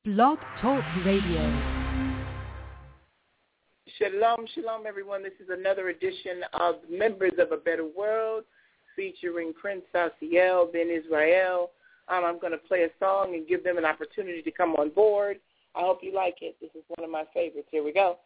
Blog Talk Radio. Shalom, shalom, everyone. This is another edition of Members of a Better World featuring Prince Asiel Ben Israel. I'm going to play a song and give them an opportunity to come on board. I hope you like it. This is one of my favorites. Here we go.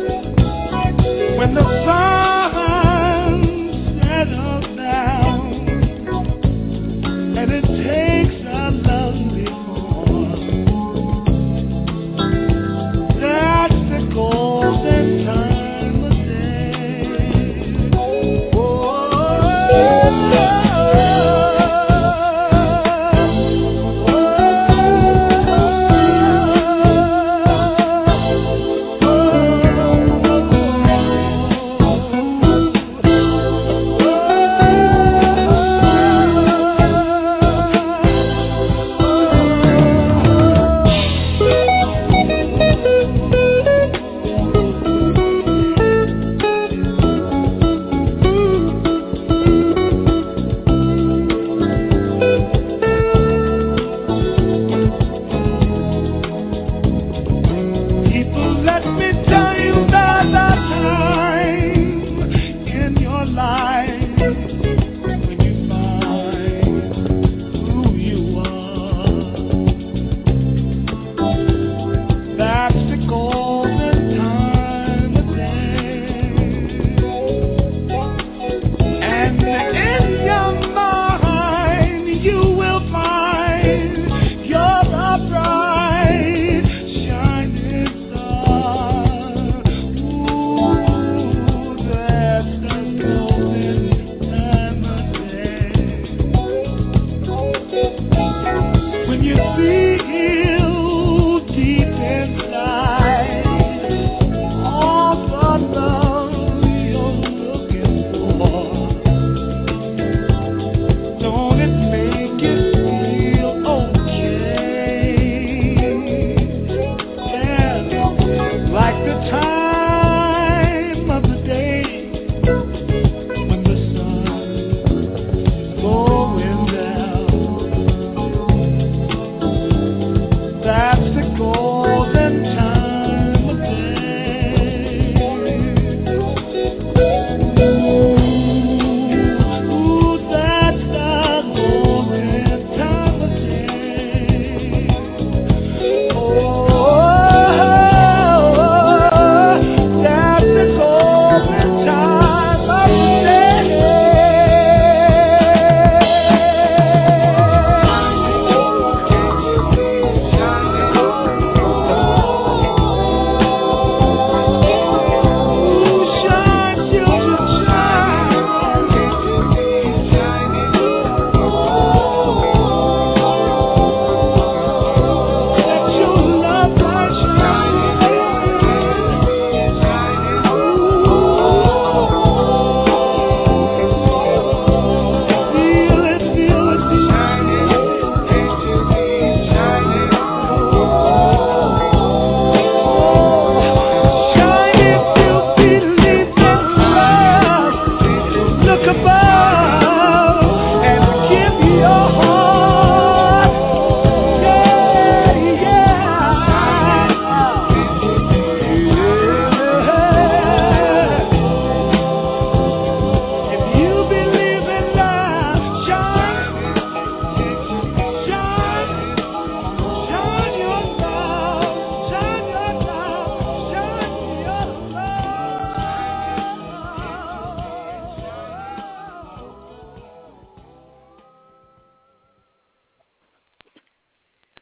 When the sun settles down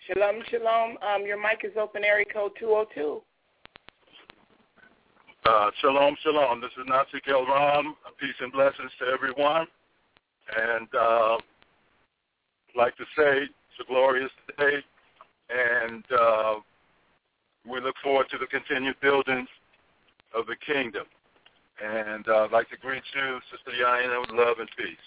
Shalom, shalom. Your mic is open, area code 202. Shalom, shalom. This is Nasi Ram. Peace and blessings to everyone. And I'd like to say it's a glorious day, and we look forward to the continued building of the kingdom. And I'd like to greet you, Sister Yaina, with love and peace.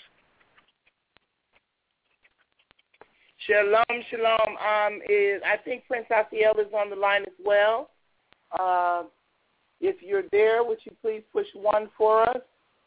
Shalom, shalom. I think Prince Asiel is on the line as well. If you're there, would you please push 1 for us?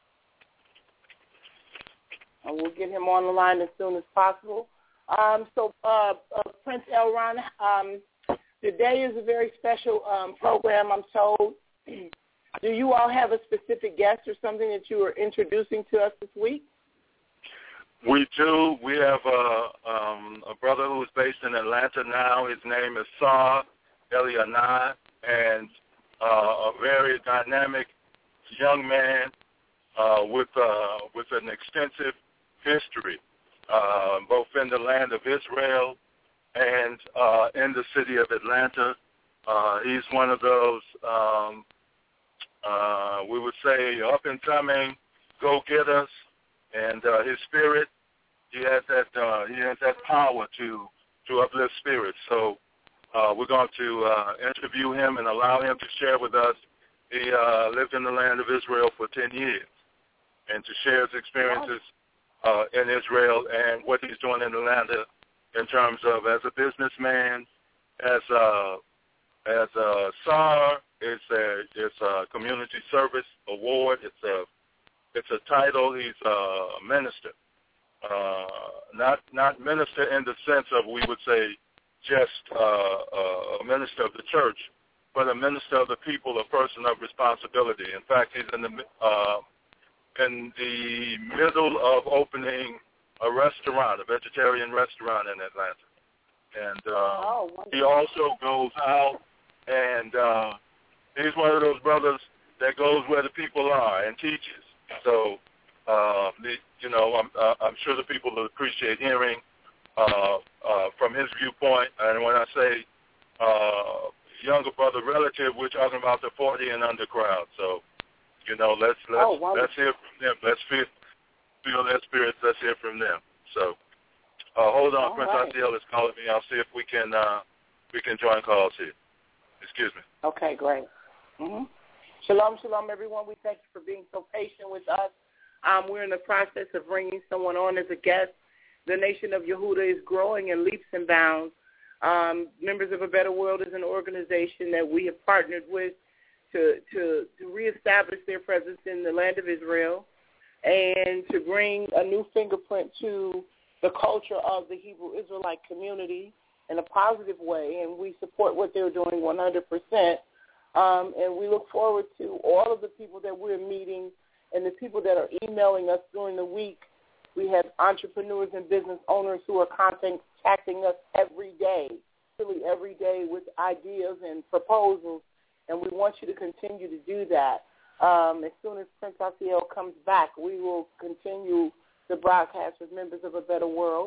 And we'll get him on the line as soon as possible. Prince Elron, today is a very special program, I'm told. Do you all have a specific guest or something that you are introducing to us this week? We do. We have a brother who is based in Atlanta now. His name is Sar Elianai, and a very dynamic young man with an extensive history, both in the land of Israel and in the city of Atlanta. He's one of those, we would say, up-and-coming go-getters, and his spirit, he has that power to uplift spirits. So we're going to interview him and allow him to share with us. He lived in the land of Israel for 10 years, and to share his experiences in Israel and what he's doing in Atlanta in terms of as a businessman, as a SAR. It's a community service award. It's a title. He's a minister, not minister in the sense of, we would say, just a minister of the church, but a minister of the people, a person of responsibility. In fact, he's in the middle of opening a restaurant, a vegetarian restaurant in Atlanta. And he also goes out, and he's one of those brothers that goes where the people are and teaches. So, I'm sure the people will appreciate hearing from his viewpoint. And when I say younger brother relative, we're talking about the 40 and under crowd. So, let's hear from them. Let's feel their spirits. Let's hear from them. So, hold on, Prince Asiel is calling me. I'll see if we can join calls here. Excuse me. Okay, great. Mm-hmm. Shalom, shalom, everyone. We thank you for being so patient with us. We're in the process of bringing someone on as a guest. The Nation of Yehuda is growing in leaps and bounds. Members of a Better World is an organization that we have partnered with to reestablish their presence in the land of Israel and to bring a new fingerprint to the culture of the Hebrew Israelite community in a positive way, and we support what they're doing 100%. And we look forward to all of the people that we're meeting and the people that are emailing us during the week. We have entrepreneurs and business owners who are contacting us every day, really every day, with ideas and proposals, and we want you to continue to do that. As soon as Prince Asiel comes back, we will continue the broadcast with Members of a Better World.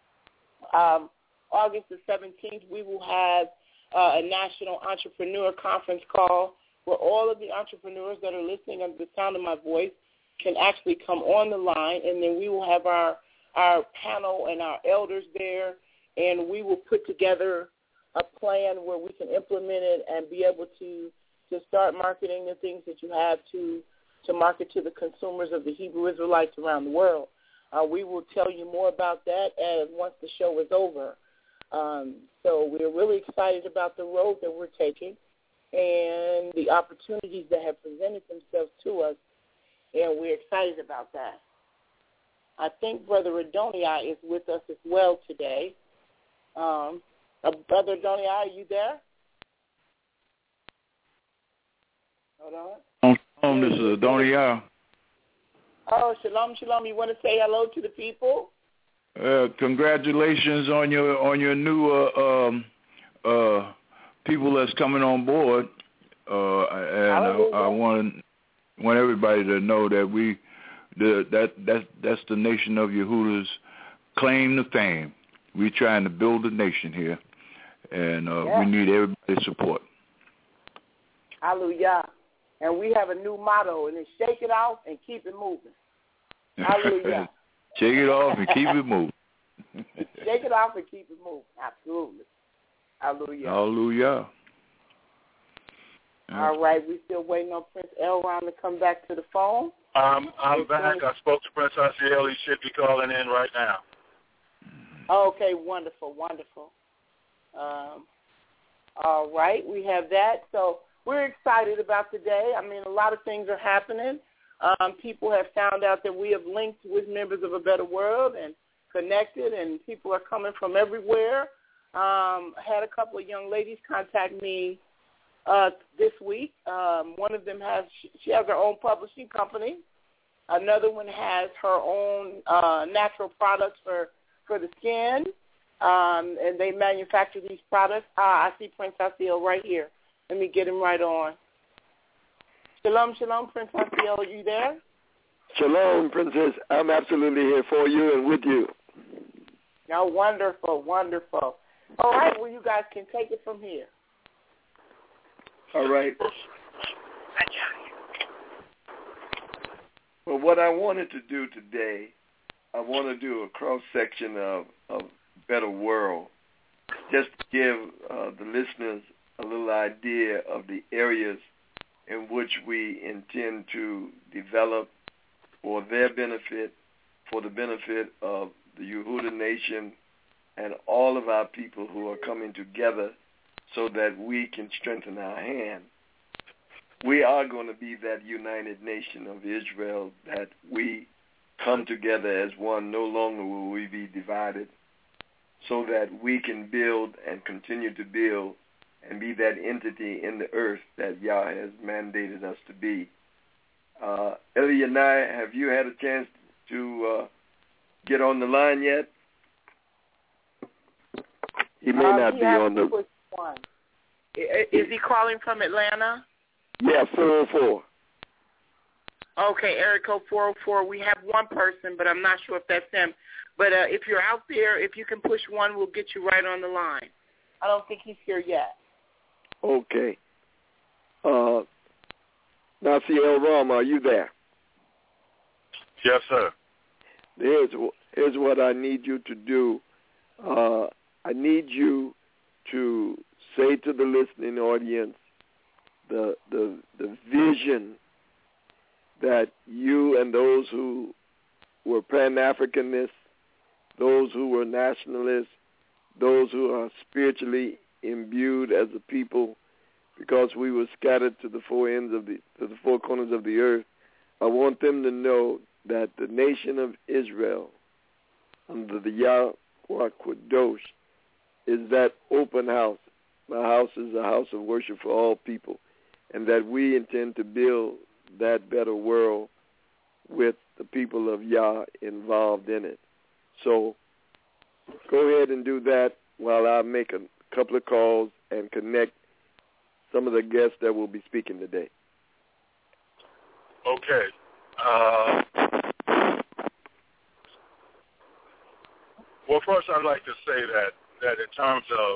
August the 17th, we will have a National Entrepreneur Conference call where all of the entrepreneurs that are listening under the sound of my voice can actually come on the line, and then we will have our panel and our elders there, and we will put together a plan where we can implement it and be able to start marketing the things that you have to market to the consumers of the Hebrew Israelites around the world. We will tell you more about that once the show is over. So we're really excited about the road that we're taking and the opportunities that have presented themselves to us, and we're excited about that. I think Brother Adoniai is with us as well today. Brother Adoniai, are you there? Hold on. This is Adoniai. Oh, shalom, shalom. You want to say hello to the people? Congratulations on your new people that's coming on board, and I want everybody to know that that's the Nation of Yehuda's claim to fame. We're trying to build a nation here, and we need everybody's support. Hallelujah. And we have a new motto, and it's shake it off and keep it moving. Hallelujah. Shake it off and keep it moving. Shake it off and keep it moving. Absolutely. Hallelujah. Hallelujah. All right, we still waiting on Prince Elron to come back to the phone. I'm back. I spoke to Prince Asiel. He should be calling in right now. Okay, wonderful, wonderful. All right, we have that. So we're excited about today. I mean, a lot of things are happening. People have found out that we have linked with members of A Better World and connected, and people are coming from everywhere. I had a couple of young ladies contact me this week. One of them has her own publishing company. Another one has her own natural products for the skin, and they manufacture these products. I see Prince Asiel right here. Let me get him right on. Shalom, shalom, Prince Asiel. Are you there? Shalom, Princess. I'm absolutely here for you and with you. Oh, wonderful, wonderful. All right, well, you guys can take it from here. All right. Well, what I wanted to do today, I want to do a cross-section of Better World, just to give the listeners a little idea of the areas in which we intend to develop for their benefit, for the benefit of the Yehuda Nation and all of our people who are coming together so that we can strengthen our hand. We are going to be that united nation of Israel, that we come together as one. No longer will we be divided, so that we can build and continue to build and be that entity in the earth that Yah has mandated us to be. Eli and I, have you had a chance to get on the line yet? He may not be on the... One. Is he calling from Atlanta? Yeah, 404. Okay, area code 404. We have one person, but I'm not sure if that's him. But if you're out there, if you can push one, we'll get you right on the line. I don't think he's here yet. Okay. Nasiel Ram, are you there? Yes, sir. Here's what I need you to do. I need you to say to the listening audience the vision that you and those who were Pan-Africanists, those who were nationalists, those who are spiritually imbued as a people, because we were scattered to the four corners of the earth. I want them to know that the nation of Israel, under the Yahweh Kadosh, is that open house. My house is a house of worship for all people, and that we intend to build that better world with the people of Yah involved in it. So go ahead and do that while I make a couple of calls and connect some of the guests that will be speaking today. Okay. Well, first I'd like to say that in terms of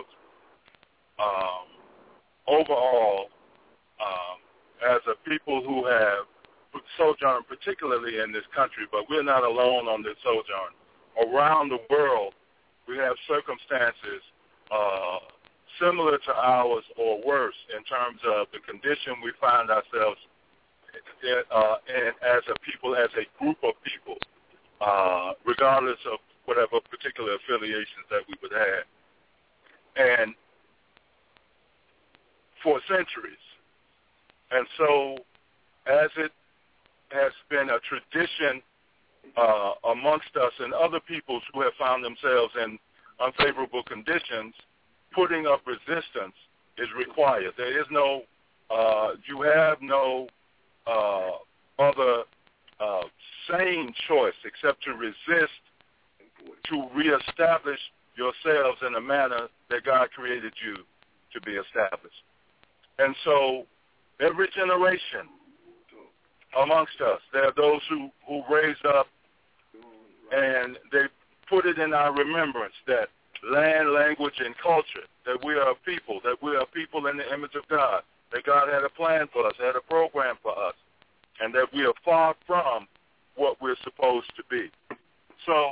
overall, as a people who have sojourned particularly in this country, but we're not alone on this sojourn. Around the world, we have circumstances similar to ours or worse in terms of the condition we find ourselves in as a people, as a group of people, regardless of whatever particular affiliations that we would have. And for centuries. And so as it has been a tradition amongst us and other peoples who have found themselves in unfavorable conditions, putting up resistance is required. There is no, you have no other sane choice except to resist, to reestablish yourselves in a manner that God created you to be established. And so every generation amongst us, there are those who raised up and they put it in our remembrance that land, language, and culture that we are a people in the image of God, that God had a plan for us, had a program for us, and that we are far from what we're supposed to be. So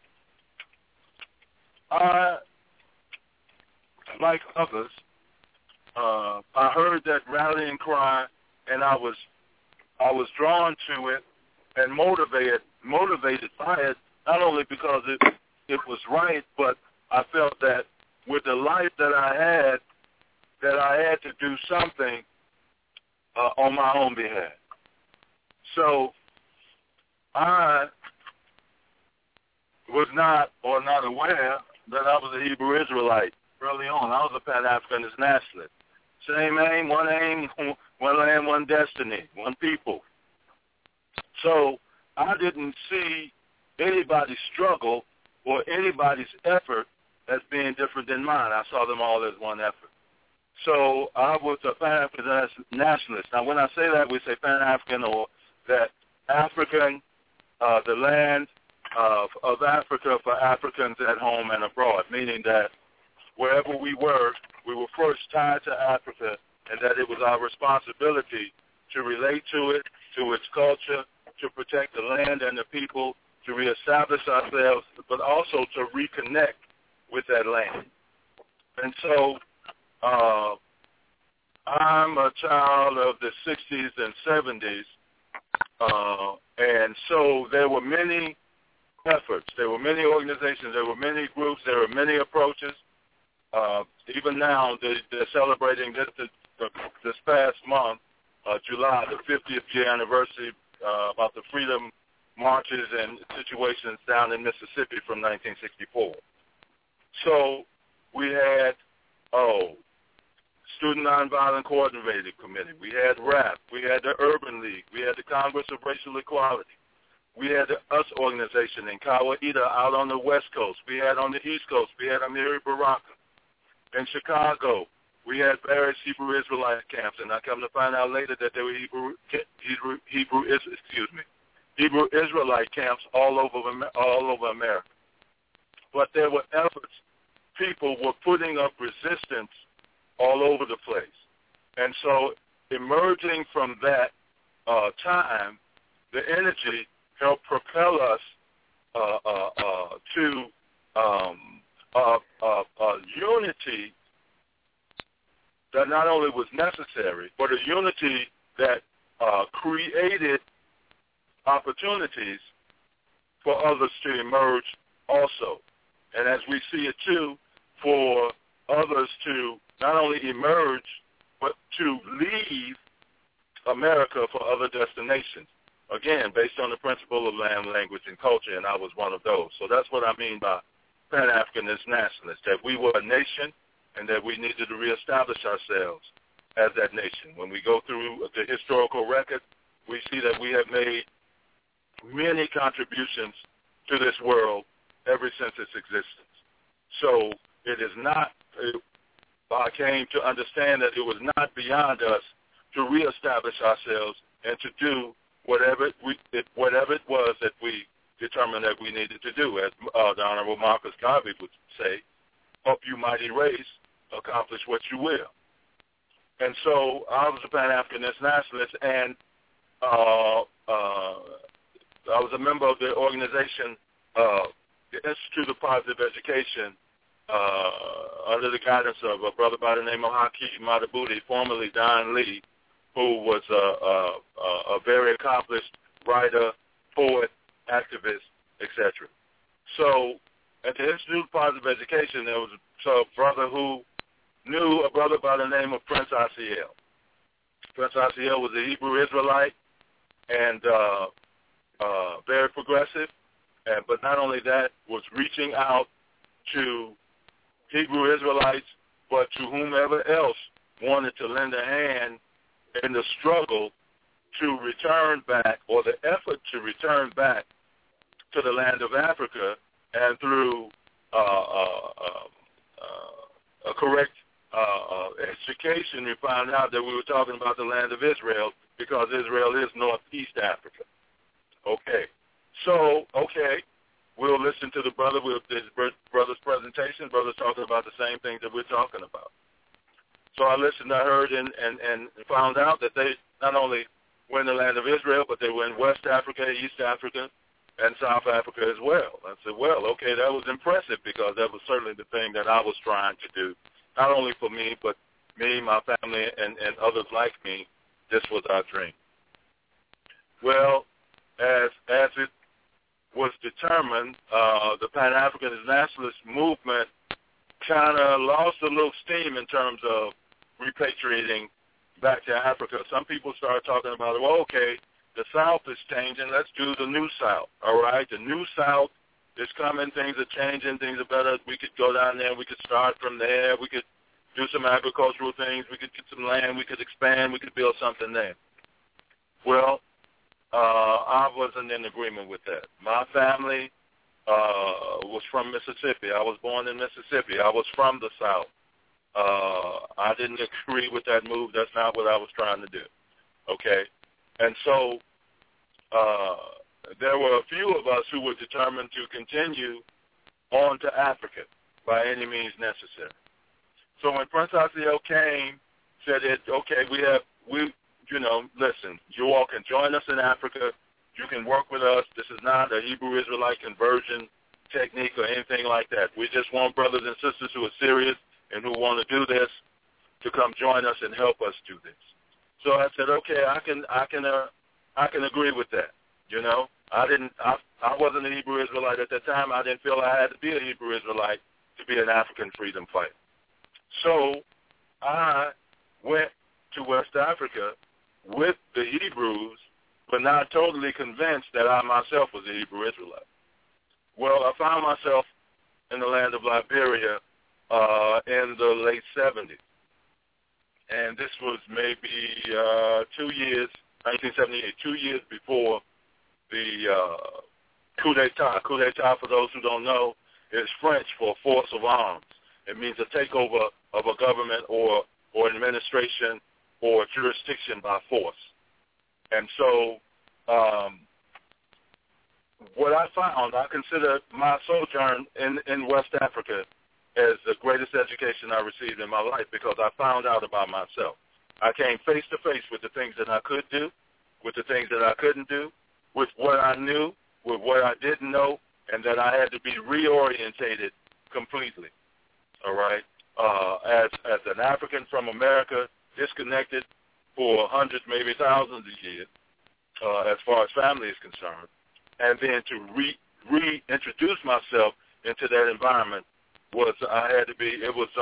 I, like others, I heard that rallying cry, and I was drawn to it and motivated by it, not only because it was right, but I felt that with the life that I had to do something on my own behalf. So I was not aware that I was a Hebrew Israelite early on. I was a Pan-Africanist nationalist. Same aim, one land, one destiny, one people. So I didn't see anybody's struggle or anybody's effort as being different than mine. I saw them all as one effort. So I was a Pan-African nationalist. Now, when I say that, we say Pan-African, or that African, the land of Africa for Africans at home and abroad, meaning that wherever we were first tied to Africa, and that it was our responsibility to relate to it, to its culture, to protect the land and the people, to reestablish ourselves, but also to reconnect with that land. And so I'm a child of the 60s and 70s, and so there were many efforts, there were many organizations, there were many groups, there were many approaches. Even now, they're celebrating this past month, July, the 50th year anniversary about the freedom marches and situations down in Mississippi from 1964. So we had, Student Nonviolent Coordinating Committee. We had RAP. We had the Urban League. We had the Congress of Racial Equality. We had the US organization in Kawaida out on the West Coast. We had on the East Coast. We had Amiri Baraka. In Chicago, we had various Hebrew Israelite camps, and I come to find out later that there were Hebrew Israelite camps all over America. But there were efforts. People were putting up resistance all over the place. And so emerging from that time, the energy helped propel us to unity that not only was necessary, but a unity that created opportunities for others to emerge also. And as we see it too, for others to not only emerge, but to leave America for other destinations. Again, based on the principle of land, language, and culture, and I was one of those. So that's what I mean by Pan-Africanist nationalists, that we were a nation and that we needed to reestablish ourselves as that nation. When we go through the historical record, we see that we have made many contributions to this world ever since its existence. So it is not, I came to understand that it was not beyond us to reestablish ourselves and to do whatever it was that we determined that we needed to do. As the Honorable Marcus Garvey would say, help you mighty race accomplish what you will. And so I was a Pan-Africanist nationalist, and I was a member of the organization, the Institute of Positive Education, under the guidance of a brother by the name of Hakeem Madhubuti, formerly Don Lee, who was a very accomplished writer, poet, activist, etc. So at the Institute of Positive Education, there was a brother who knew a brother by the name of Prince Asiel. Prince Asiel was a Hebrew Israelite and very progressive, but not only that, was reaching out to Hebrew Israelites, but to whomever else wanted to lend a hand in the struggle to return back, or the effort to return back to the land of Africa, and through a correct education, we found out that we were talking about the land of Israel, because Israel is Northeast Africa. Okay. So, we'll listen to the brother with his brother's presentation. Brother's talking about the same things that we're talking about. So I listened, I heard, and found out that they not only were in the land of Israel, but they were in West Africa, East Africa, and South Africa as well. I said, well, okay, that was impressive because that was certainly the thing that I was trying to do, not only for me, but me, my family, and others like me. This was our dream. Well, as it was determined, the Pan-Africanist nationalist movement kind of lost a little steam in terms of repatriating back to Africa. Some people started talking about, well, okay, the South is changing. Let's do the New South, all right? The New South is coming. Things are changing. Things are better. We could go down there. We could start from there. We could do some agricultural things. We could get some land. We could expand. We could build something there. Well, I wasn't in agreement with that. My family was from Mississippi. I was born in Mississippi. I was from the South. I didn't agree with that move. That's not what I was trying to do. Okay? And so there were a few of us who were determined to continue on to Africa by any means necessary. So when Prince Asiel came, said that, okay, listen, you all can join us in Africa. You can work with us. This is not a Hebrew Israelite conversion technique or anything like that. We just want brothers and sisters who are serious and who want to do this to come join us and help us do this. So I said, okay, I can agree with that. I wasn't a Hebrew Israelite at that time. I didn't feel I had to be a Hebrew Israelite to be an African freedom fighter. So I went to West Africa with the Hebrews, but not totally convinced that I myself was a Hebrew Israelite. Well, I found myself in the land of Liberia in the late 70s. And this was maybe 2 years, 1978, 2 years before the coup d'etat. Coup d'etat, for those who don't know, is French for force of arms. It means a takeover of a government or administration or jurisdiction by force. And so what I found, I consider my sojourn in West Africa as the greatest education I received in my life because I found out about myself. I came face to face with the things that I could do, with the things that I couldn't do, with what I knew, with what I didn't know, and that I had to be reorientated completely. All right? As an African from America, disconnected for hundreds, maybe thousands of years, as far as family is concerned, and then to reintroduce myself into that environment it was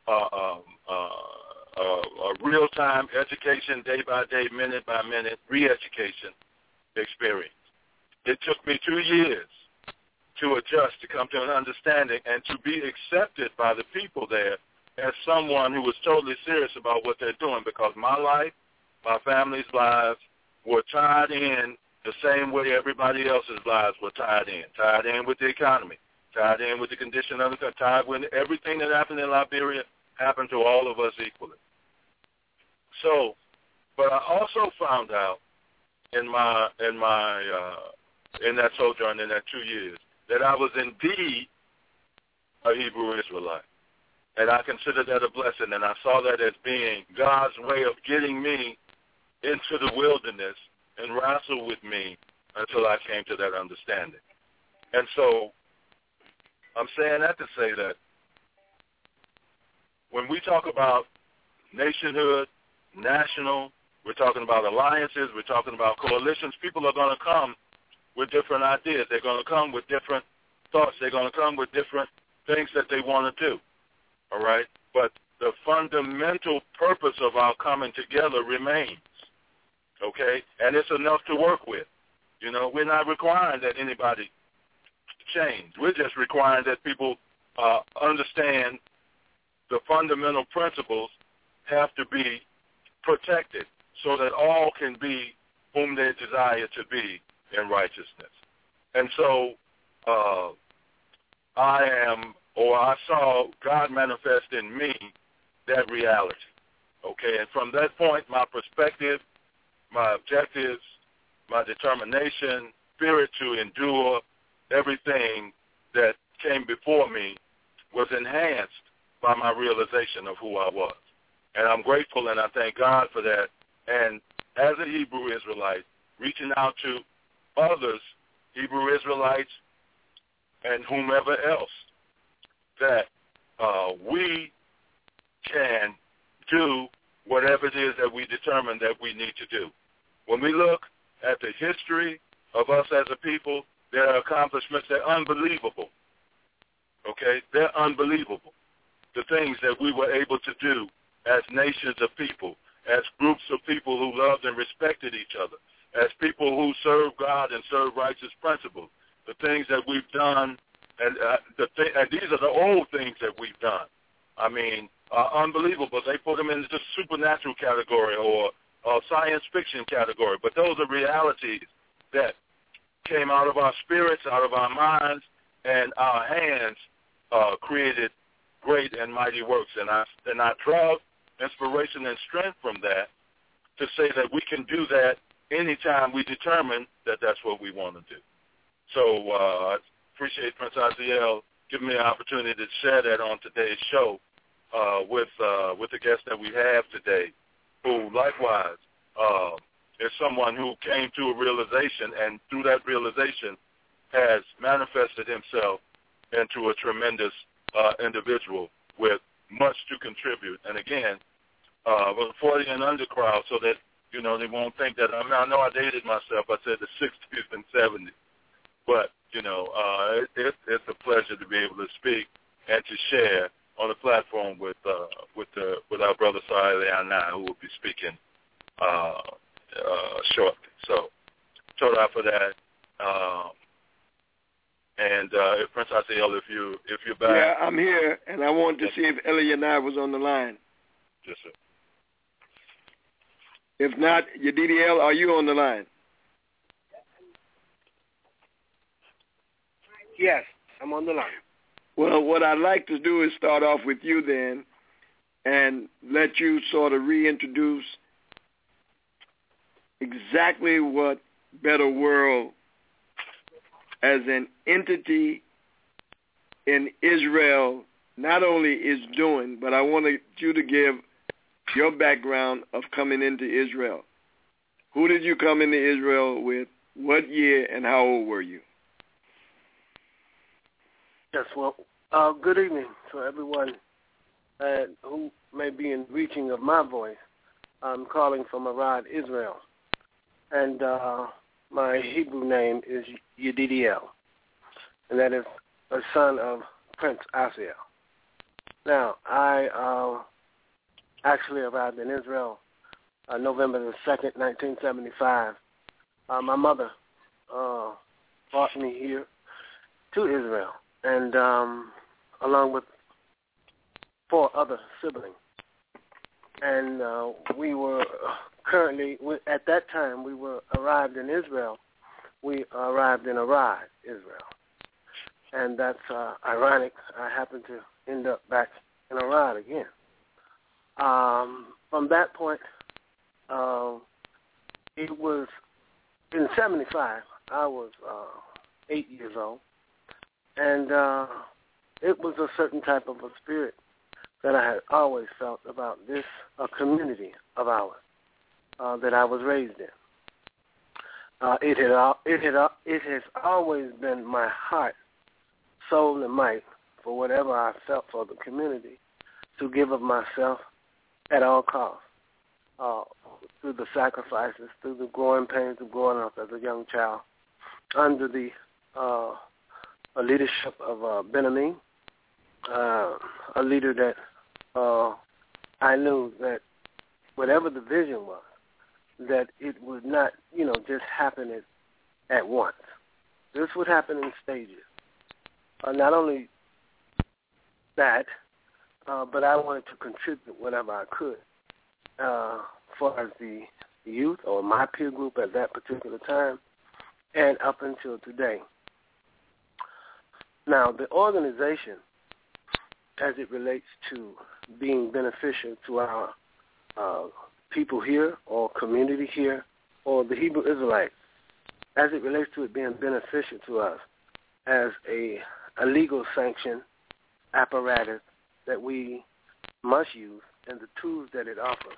a real-time education, day by day, minute by minute, re-education experience. It took me 2 years to adjust, to come to an understanding, and to be accepted by the people there as someone who was totally serious about what they're doing, because my life, my family's lives were tied in the same way everybody else's lives were tied in with the economy, tied in with the condition of the country, tied with everything that happened in Liberia happened to all of us equally. So, but I also found out in that sojourn in that 2 years that I was indeed a Hebrew Israelite. And I considered that a blessing, and I saw that as being God's way of getting me into the wilderness and wrestle with me until I came to that understanding. And so I'm saying that to say that when we talk about nationhood, national, we're talking about alliances, we're talking about coalitions, people are going to come with different ideas. They're going to come with different thoughts. They're going to come with different things that they want to do. All right? But the fundamental purpose of our coming together remains. Okay? And it's enough to work with. We're not requiring that anybody change. We're just requiring that people understand the fundamental principles have to be protected so that all can be whom they desire to be in righteousness. And so I saw God manifest in me that reality. Okay, and from that point, my perspective, my objectives, my determination, spirit to endure, everything that came before me was enhanced by my realization of who I was. And I'm grateful and I thank God for that. And as a Hebrew Israelite, reaching out to others, Hebrew Israelites, and whomever else, that we can do whatever it is that we determine that we need to do. When we look at the history of us as a people, there are accomplishments that are unbelievable. Okay? They're unbelievable. The things that we were able to do as nations of people, as groups of people who loved and respected each other, as people who serve God and serve righteous principles, the things that we've done, and these are the old things that we've done. I mean, unbelievable. They put them in the supernatural category or science fiction category, but those are realities that came out of our spirits, out of our minds, and our hands created great and mighty works. And I draw inspiration and strength from that to say that we can do that anytime we determine that that's what we want to do. So I appreciate Prince Aziel giving me an opportunity to share that on today's show with the guest that we have today, who likewise is someone who came to a realization, and through that realization has manifested himself into a tremendous individual with much to contribute. And again, with 40 and under crowd, so that, you know, they won't think that, I know I dated myself. I said the 60s and 70s. But, you know, it's a pleasure to be able to speak and to share on the platform with our brother Sahel Anai, who will be speaking shortly. So, Toda for that. And if Prince Aziel, if you're back. Yeah, I'm here, and I wanted to see if Elianai was on the line. Yes, sir. If not, Yedidiel, are you on the line? Yes, I'm on the line. Well, what I'd like to do is start off with you then and let you sort of reintroduce exactly what Better World as an entity in Israel not only is doing, but I wanted you to give your background of coming into Israel. Who did you come into Israel with? What year and how old were you? Yes, well, good evening to everyone who may be in reaching of my voice. I'm calling from Arad, Israel, and my Hebrew name is Yedidiel, and that is a son of Prince Aziel. Now, I actually arrived in Israel November the 2nd, 1975. My mother brought me here to Israel, and along with 4 other siblings. And we were currently, at that time, we were arrived in Israel. We arrived in Arad, Israel. And that's ironic. I happened to end up back in Arad again. From that point, it was in 75. I was 8 years old. And it was a certain type of a spirit that I had always felt about this community of ours that I was raised in. It has always been my heart, soul, and might for whatever I felt for the community to give of myself at all costs, through the sacrifices, through the growing pains of growing up as a young child under the leadership of Ben-Amin, a leader that I knew that whatever the vision was, that it would not, just happen at once. This would happen in stages. Not only that, but I wanted to contribute whatever I could for as the youth or my peer group at that particular time and up until today. Now, the organization, as it relates to being beneficial to our people here or community here or the Hebrew Israelites, as it relates to it being beneficial to us, as a legal sanction apparatus that we must use and the tools that it offers.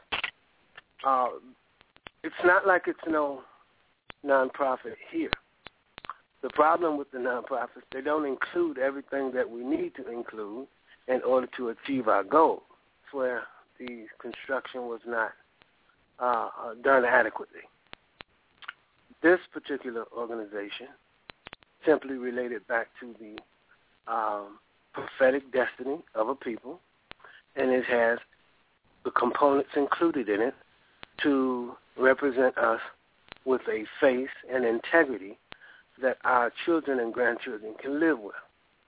It's not like it's no nonprofit here. The problem with the nonprofits, they don't include everything that we need to include in order to achieve our goals. It's where the construction was not done adequately. This particular organization simply related back to the prophetic destiny of a people, and it has the components included in it to represent us with a face and integrity that our children and grandchildren can live with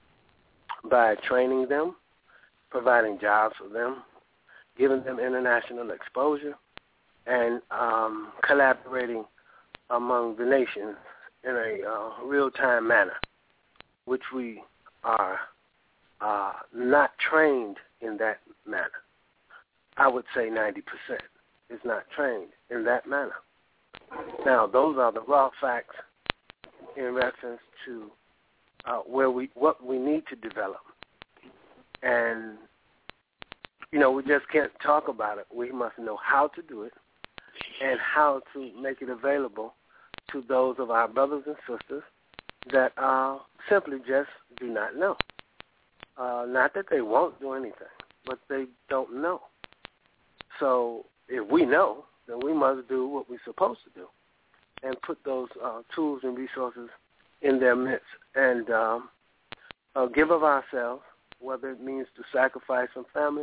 by training them, providing jobs for them, giving them international exposure, and collaborating among the nations in a real-time manner, which we are not trained in that manner. I would say 90% is not trained in that manner. Now, those are the raw facts in reference to what we need to develop. And, we just can't talk about it. We must know how to do it and how to make it available to those of our brothers and sisters that simply just do not know. Not that they won't do anything, but they don't know. So if we know, then we must do what we're supposed to do and put those tools and resources in their midst and give of ourselves, whether it means to sacrifice some family,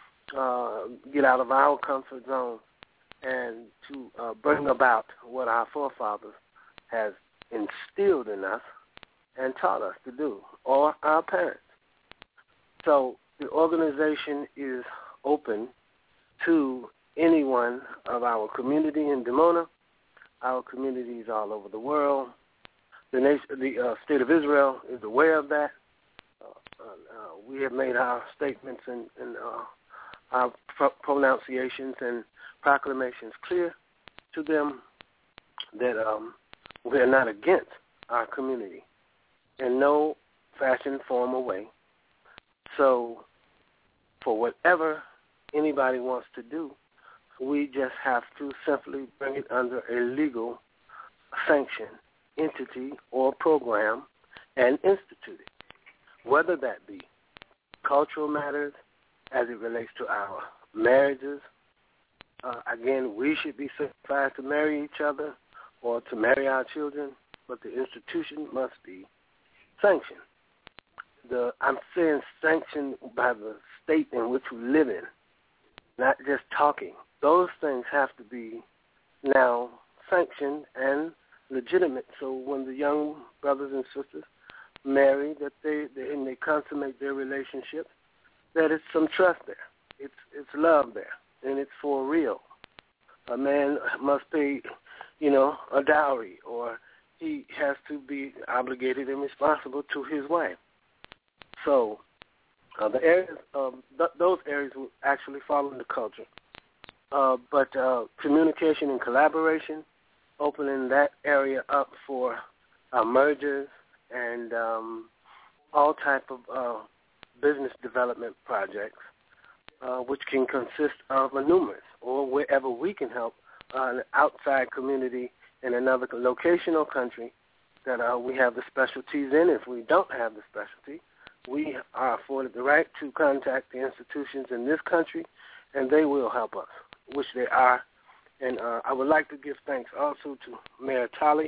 get out of our comfort zone, and to bring about what our forefathers has instilled in us and taught us to do, or our parents. So the organization is open to anyone of our community in Dimona, our communities all over the world. The state of Israel is aware of that. We have made our statements and our pronunciations and proclamations clear to them that we are not against our community in no fashion, form, or way. So for whatever anybody wants to do, we just have to simply bring it under a legal sanction entity or program and institute it, whether that be cultural matters as it relates to our marriages. Again, we should be certified to marry each other or to marry our children, but the institution must be sanctioned. I'm saying sanctioned by the state in which we live in, not just talking. Those things have to be now sanctioned and legitimate. So when the young brothers and sisters marry, that they consummate their relationship, that it's some trust there, it's love there, and it's for real. A man must pay, a dowry, or he has to be obligated and responsible to his wife. So the areas, those areas will actually fall into culture. But communication and collaboration, opening that area up for mergers and all type of business development projects, which can consist of numerous, or wherever we can help an outside community in another location or country that we have the specialties in. If we don't have the specialty, we are afforded the right to contact the institutions in this country, and they will help us, which they are. And I would like to give thanks also to Mayor Tali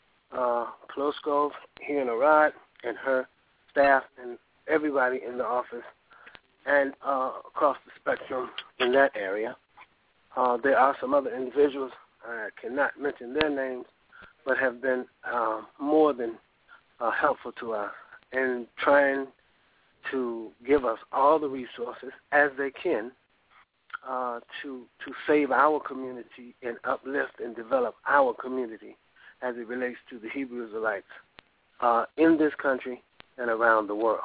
Ploskov here in Arad and her staff and everybody in the office and across the spectrum in that area. There are some other individuals, I cannot mention their names, but have been more than helpful to us in trying to give us all the resources as they can to save our community and uplift and develop our community as it relates to the Hebrew Israelites in this country and around the world.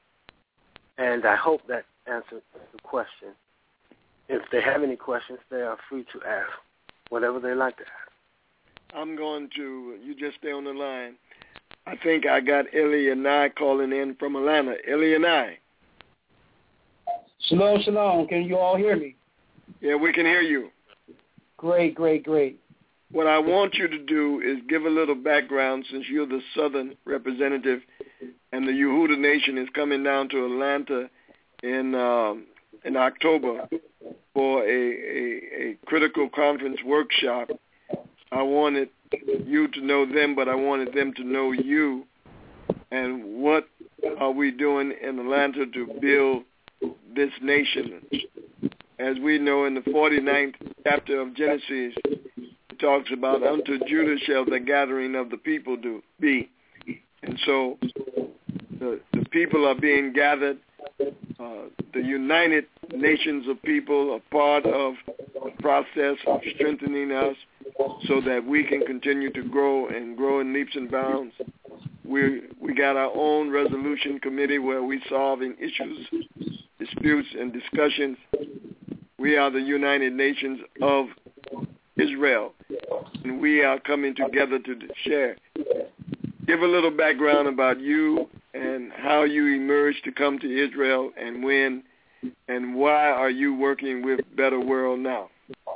And I hope that answered the question. If they have any questions, they are free to ask whatever they like to ask. I'm going to, you just stay on the line. I think I got Eli and I calling in from Atlanta. Eli and I. Shalom, shalom. Can you all hear me? Yeah, we can hear you. Great. What I want you to do is give a little background, since you're the Southern representative, and the Yehuda Nation is coming down to Atlanta in October for a critical conference workshop. I wanted you to know them, but I wanted them to know you, and what are we doing in Atlanta to build this nation. As we know, in the 49th chapter of Genesis, it talks about, unto Judah shall the gathering of the people be. And so the people are being gathered. The United Nations of people are part of the process of strengthening us so that we can continue to grow in leaps and bounds. We got our own resolution committee where we solving issues, disputes, and discussions. We are the United Nations of Israel, and we are coming together to share. Give a little background about you and how you emerged to come to Israel, and when, and why are you working with Better World now?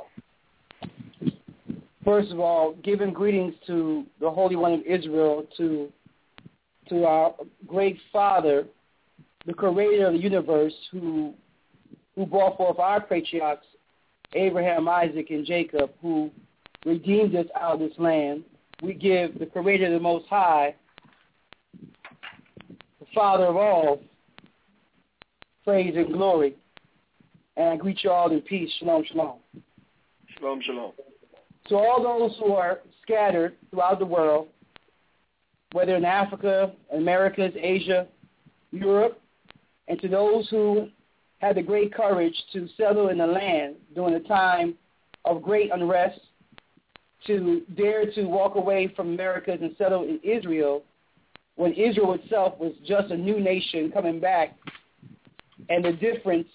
First of all, giving greetings to the Holy One of Israel, to our great Father, the Creator of the universe, who brought forth our patriarchs, Abraham, Isaac, and Jacob, who redeemed us out of this land. We give the Creator of the Most High, the Father of all, praise and glory. And I greet you all in peace. Shalom, shalom. Shalom, shalom. To all those who are scattered throughout the world, whether in Africa, Americas, Asia, Europe, and to those who had the great courage to settle in the land during a time of great unrest, to dare to walk away from Americas and settle in Israel, when Israel itself was just a new nation coming back, and the difference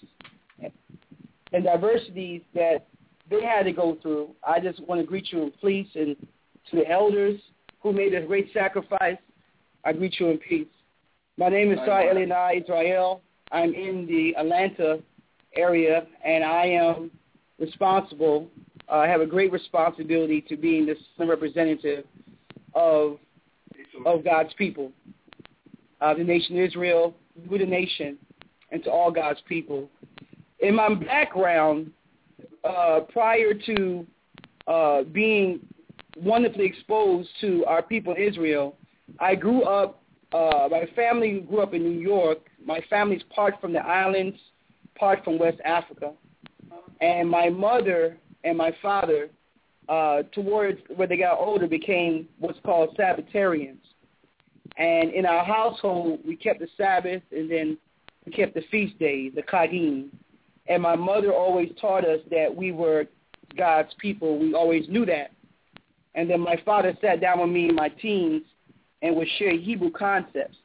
and diversities that they had to go through. I just want to greet you in peace, and to the elders who made a great sacrifice, I greet you in peace. My name is Sai Elinai Israel. I'm in the Atlanta area, and I am responsible. I have a great responsibility to being the representative of God's people, the nation Israel, with the nation, and to all God's people. In my background, prior to being wonderfully exposed to our people in Israel, I grew up, my family grew up in New York. My family's part from the islands, part from West Africa. And my mother and my father, towards when they got older, became what's called Sabbatarians. And in our household, we kept the Sabbath, and then we kept the feast days, the Chadim. And my mother always taught us that we were God's people. We always knew that. And then my father sat down with me in my teens and would share Hebrew concepts.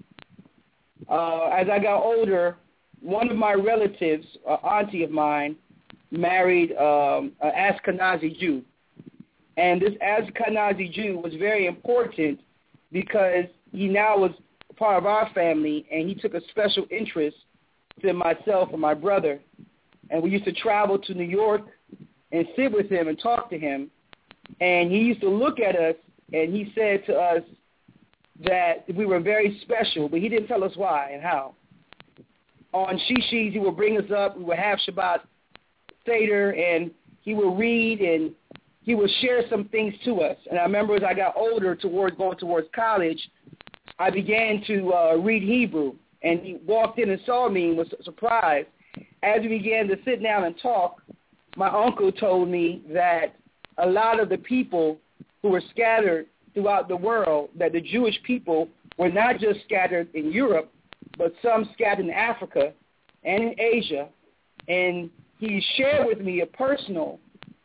As I got older, one of my relatives, an auntie of mine, married an Ashkenazi Jew. And this Ashkenazi Jew was very important because he now was part of our family, and he took a special interest in myself and my brother. And we used to travel to New York and sit with him and talk to him. And he used to look at us, and he said to us that we were very special, but he didn't tell us why and how. On Shishis, he would bring us up. We would have Shabbat Seder, and he would read, and he would share some things to us. And I remember as I got older, going towards college, I began to read Hebrew. And he walked in and saw me and was surprised. As we began to sit down and talk, my uncle told me that a lot of the people who were scattered throughout the world, that the Jewish people were not just scattered in Europe, but some scattered in Africa and in Asia. And he shared with me a personal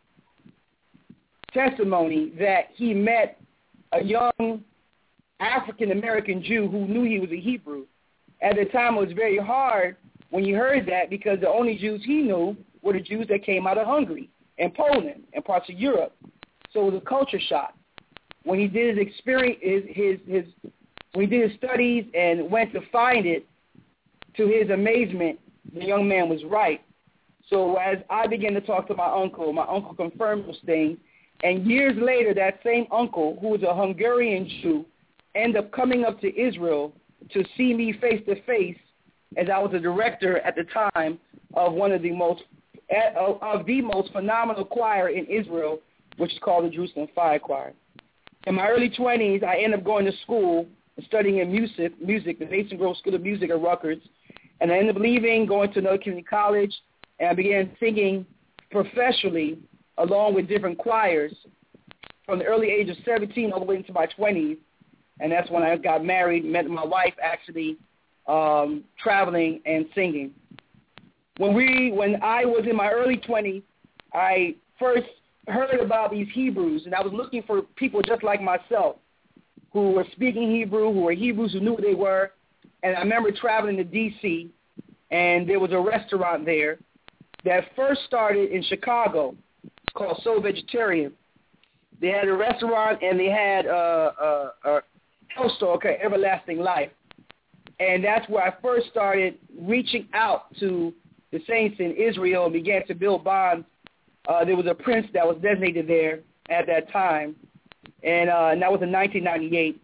testimony that he met a young African-American Jew who knew he was a Hebrew. At the time, it was very hard when he heard that, because the only Jews he knew were the Jews that came out of Hungary and Poland and parts of Europe. So it was a culture shock. When he did his experience, his When he did his studies and went to find it, to his amazement, the young man was right. So as I began to talk to my uncle confirmed those things. And years later, that same uncle, who was a Hungarian Jew, ended up coming up to Israel to see me face to face, as I was a director at the time of one of the most phenomenal choir in Israel, which is called the Jerusalem Fire Choir. In my early 20s, I ended up going to school and studying in music, the Mason Grove School of Music at Rutgers, and I ended up leaving, going to another community college, and I began singing professionally along with different choirs from the early age of 17 all the way into my 20s, and that's when I got married, met my wife actually, traveling and singing. When I was in my early 20s, I first heard about these Hebrews, and I was looking for people just like myself who were speaking Hebrew, who were Hebrews who knew who they were. And I remember traveling to D.C., and there was a restaurant there that first started in Chicago. It's called Soul Vegetarian. They had a restaurant, and they had a health store called Everlasting Life. And that's where I first started reaching out to the saints in Israel and began to build bonds. There was a prince that was designated there at that time, and that was in 1998.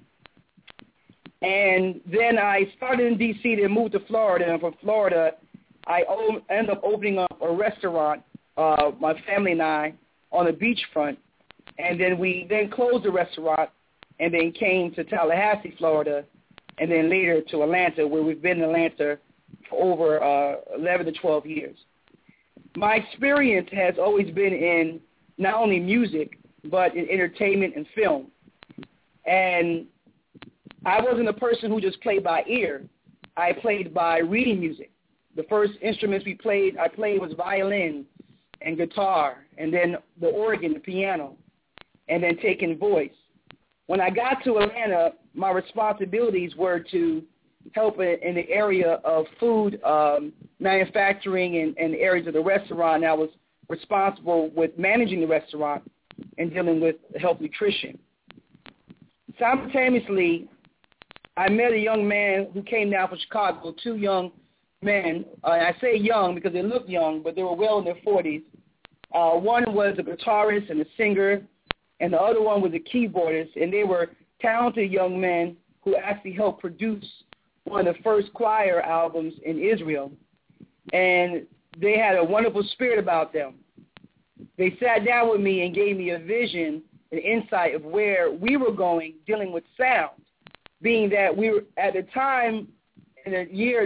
And then I started in D.C., then moved to Florida, and from Florida, I ended up opening up a restaurant, my family and I, on the beachfront. And then we closed the restaurant and then came to Tallahassee, Florida, and then later to Atlanta, where we've been in Atlanta for over 11 to 12 years. My experience has always been in not only music, but in entertainment and film. And I wasn't a person who just played by ear. I played by reading music. The first instruments I played was violin and guitar, and then the organ, the piano, and then taking voice. When I got to Atlanta, my responsibilities were to help in the area of food manufacturing and areas of the restaurant. I was responsible with managing the restaurant and dealing with health nutrition. Simultaneously, I met a young man who came down from Chicago, two young men. I say young because they looked young, but they were well in their 40s. One was a guitarist and a singer, and the other one was a keyboardist, and they were talented young men who actually helped produce one of the first choir albums in Israel. And they had a wonderful spirit about them. They sat down with me and gave me a vision, an insight of where we were going dealing with sound, being that we were, at the time, in the year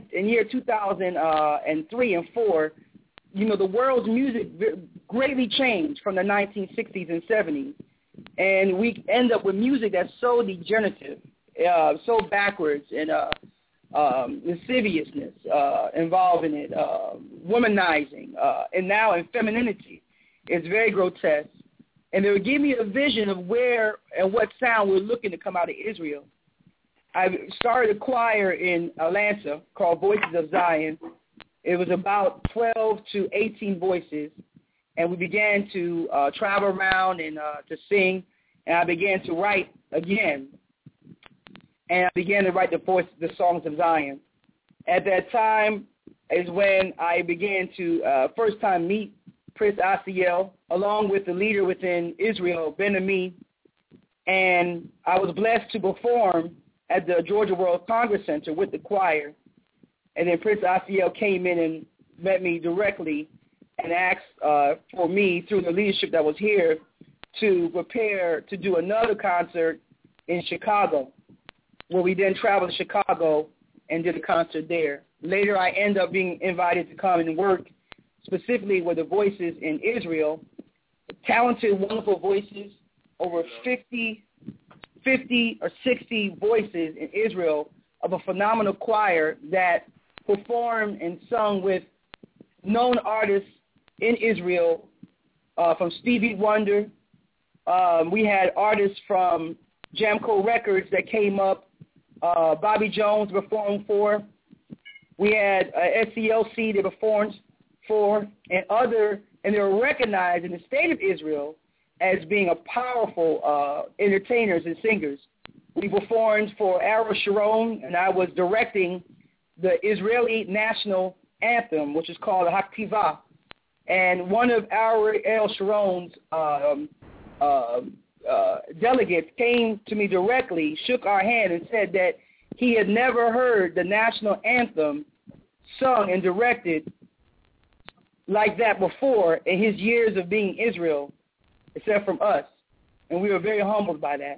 2003 and 4, the world's music greatly changed from the 1960s and 70s. And we end up with music that's so degenerative, so backwards, and lasciviousness involved in it, womanizing, and now in femininity. It's very grotesque. And they would give me a vision of where and what sound we're looking to come out of Israel. I started a choir in Atlanta called Voices of Zion. It was about 12 to 18 voices, and we began to travel around and to sing, and I began to write again, and I began to write the songs of Zion. At that time is when I began to first time meet Prince Asiel, along with the leader within Israel, Ben-Ami, and I was blessed to perform at the Georgia World Congress Center with the choir. And then Prince Asiel came in and met me directly and asked for me, through the leadership that was here, to prepare to do another concert in Chicago, where we then traveled to Chicago and did a concert there. Later, I ended up being invited to come and work specifically with the voices in Israel, talented, wonderful voices, over 50 or 60 voices in Israel of a phenomenal choir that performed and sung with known artists in Israel, from Stevie Wonder. We had artists from Jamco Records that came up, Bobby Jones performed for. We had SCLC that performed for, and they were recognized in the state of Israel as being a powerful entertainers and singers. we performed for Ariel Sharon, and I was directing the Israeli national anthem, which is called Haktiva. And one of Ariel Sharon's delegates came to me directly, shook our hand, and said that he had never heard the national anthem sung and directed like that before in his years of being Israel, except from us. And we were very humbled by that.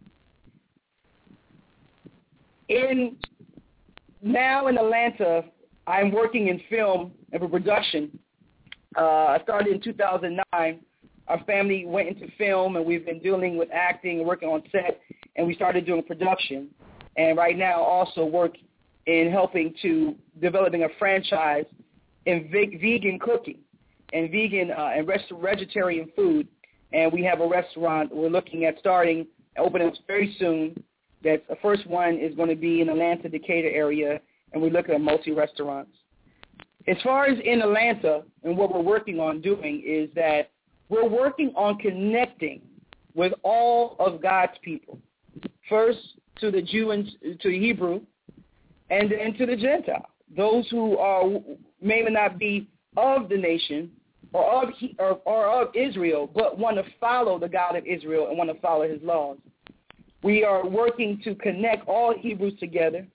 Now in Atlanta, I'm working in film and production. I started in 2009. Our family went into film, and we've been dealing with acting and working on set, and we started doing production. And right now also work in helping to developing a franchise in vegan cooking and vegan and vegetarian food. And we have a restaurant we're looking at opening up very soon. The first one is going to be in Atlanta, Decatur area, and we're looking at multi-restaurants. As far as in Atlanta and what we're working on doing is that we're working on connecting with all of God's people. First to the Jew and to the Hebrew, and then to the Gentile, those who may not be of the nation or of Israel, but want to follow the God of Israel and want to follow his laws. We are working to connect all Hebrews together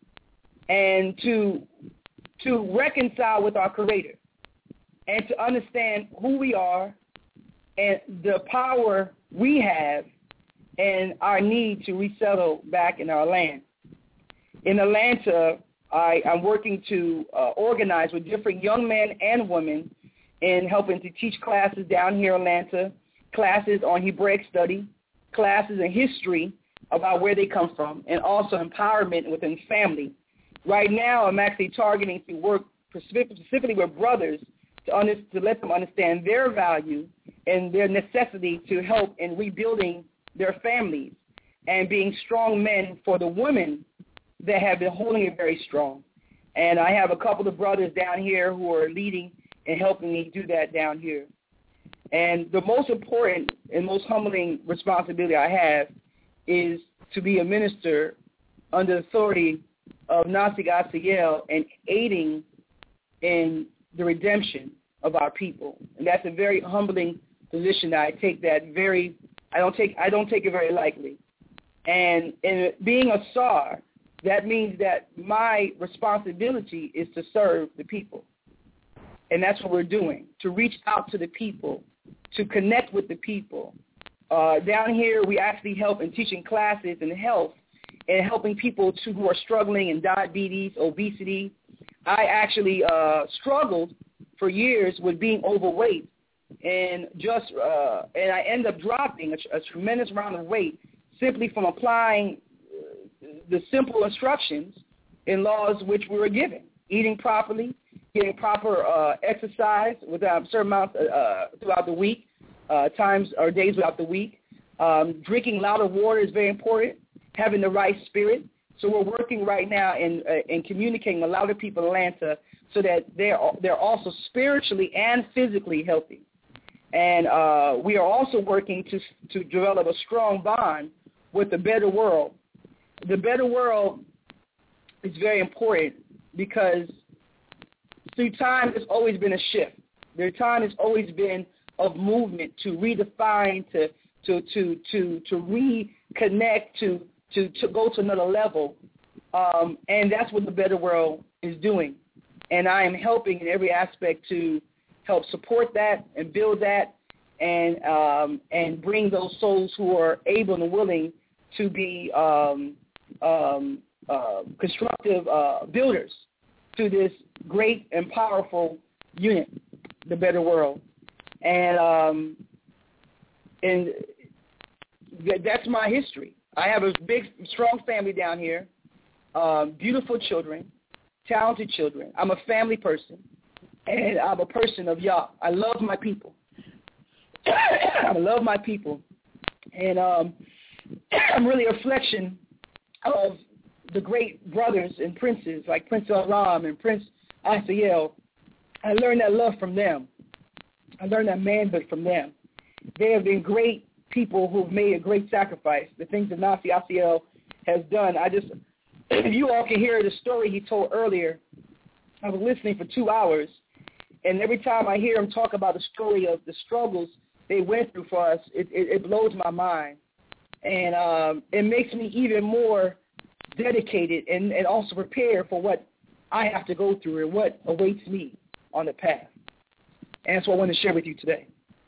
and to reconcile with our Creator and to understand who we are and the power we have and our need to resettle back in our land. In Atlanta, I'm working to organize with different young men and women in helping to teach classes down here in Atlanta, classes on Hebraic study, classes in history about where they come from, and also empowerment within family. Right now, I'm actually targeting to work specifically with brothers to let them understand their value and their necessity to help in rebuilding their families and being strong men for the women that have been holding it very strong. And I have a couple of brothers down here who are leading and helping me do that down here. And the most important and most humbling responsibility I have is to be a minister under the authority of Nasi Asiel and aiding in the redemption of our people. And that's a very humbling position that I take I don't take it very lightly. And in being a SAR, that means that my responsibility is to serve the people. And that's what we're doing, to reach out to the people, to connect with the people. Down here, we actually help in teaching classes in health and helping people who are struggling in diabetes, obesity. I actually struggled for years with being overweight, and I ended up dropping a tremendous amount of weight simply from applying the simple instructions in laws which we were given: eating properly, getting proper exercise without certain amounts throughout the week, times or days throughout the week. Drinking a lot of water is very important. Having the right spirit. So we're working right now in communicating with a lot of people in Atlanta so that they're also spiritually and physically healthy. And we are also working to develop a strong bond with the better world. The better world is very important because through time there's always been a shift. Their time has always been of movement to redefine, to reconnect, to go to another level. And that's what the better world is doing. And I am helping in every aspect to help support that and build that and bring those souls who are able and willing to be constructive builders to this great and powerful unit, the better world. And that's my history. I have a big, strong family down here, beautiful children, talented children. I'm a family person, and I'm a person of Yah. I love my people. I love my people. And I'm really a reflection of the great brothers and princes like Prince Aram and Prince Asiel. I learned that love from them. I learned that manhood from them. They have been great people who've made a great sacrifice. The things that Nasi Asiel has done. If you all can hear the story he told earlier, I was listening for 2 hours, and every time I hear him talk about the story of the struggles they went through for us, it blows my mind. And it makes me even more dedicated and also prepared for what I have to go through and what awaits me on the path. And that's what I want to share with you today.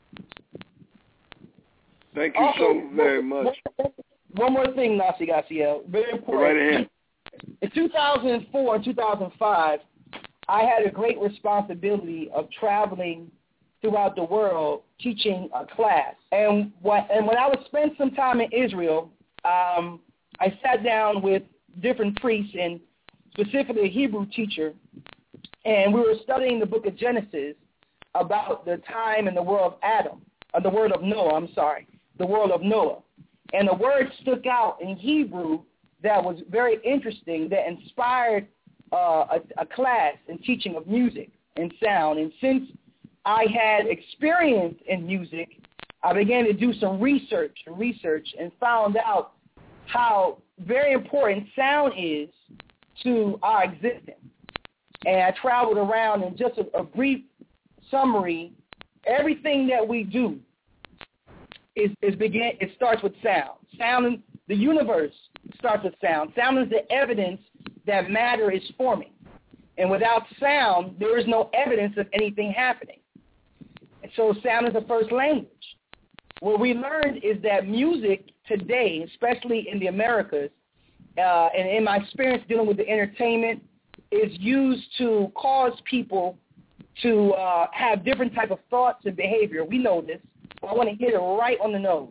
Thank you so very much. One more thing, Nasi Gaciel, very important. Go right ahead. In 2004 and 2005, I had a great responsibility of traveling throughout the world teaching a class. And when I would spend some time in Israel, I sat down with different priests and specifically a Hebrew teacher, and we were studying the book of Genesis about the time in the world of the world of Noah. And the word stuck out in Hebrew that was very interesting, that inspired a class in teaching of music and sound. And since I had experience in music, I began to do some research and found out how very important sound is to our existence. And I traveled around, and just a brief summary, everything that we do it starts with sound. Sound, the universe starts with sound. Sound is the evidence that matter is forming. And without sound, there is no evidence of anything happening. And so sound is the first language. What we learned is that music today, especially in the Americas, and in my experience dealing with the entertainment, is used to cause people to have different type of thoughts and behavior. We know this. I want to hit it right on the nose.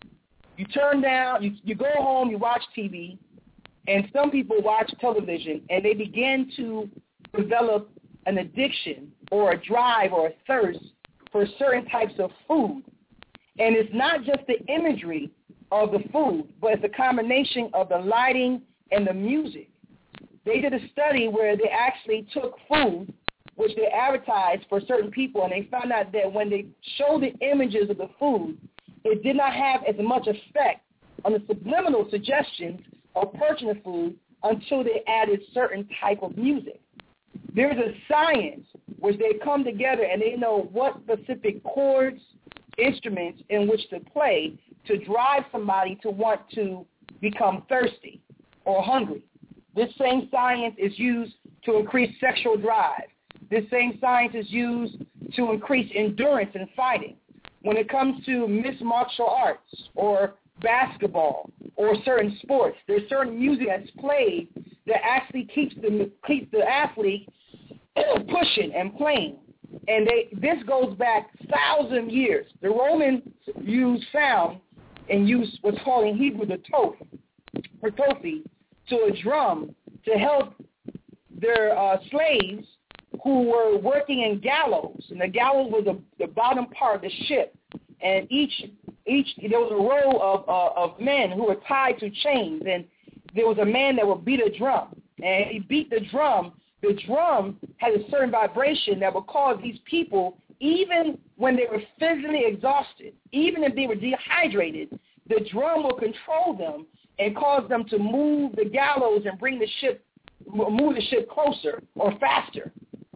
You turn down, you go home, you watch TV, and some people watch television, and they begin to develop an addiction or a drive or a thirst for certain types of food. And it's not just the imagery of the food, but it's a combination of the lighting and the music. They did a study where they actually took food, which they advertised for certain people, and they found out that when they showed the images of the food, it did not have as much effect on the subliminal suggestions of purchasing the food until they added certain type of music. There's a science which they come together and they know what specific chords, instruments in which to play to drive somebody to want to become thirsty or hungry. This same science is used to increase sexual drive. This same science is used to increase endurance in fighting. When it comes to mixed martial arts or basketball or certain sports, there's certain music that's played that actually keeps the athlete pushing and playing. And this goes back 1,000 years. The Romans used sound and used what's called in Hebrew the toph, or tophi, to a drum to help their slaves who were working in gallows. And the gallows was the bottom part of the ship. And each there was a row of men who were tied to chains. And there was a man that would beat a drum. And he beat the drum. The drum had a certain vibration that would cause these people, even when they were physically exhausted, even if they were dehydrated, the drum will control them and cause them to move the gallows and move the ship closer or faster.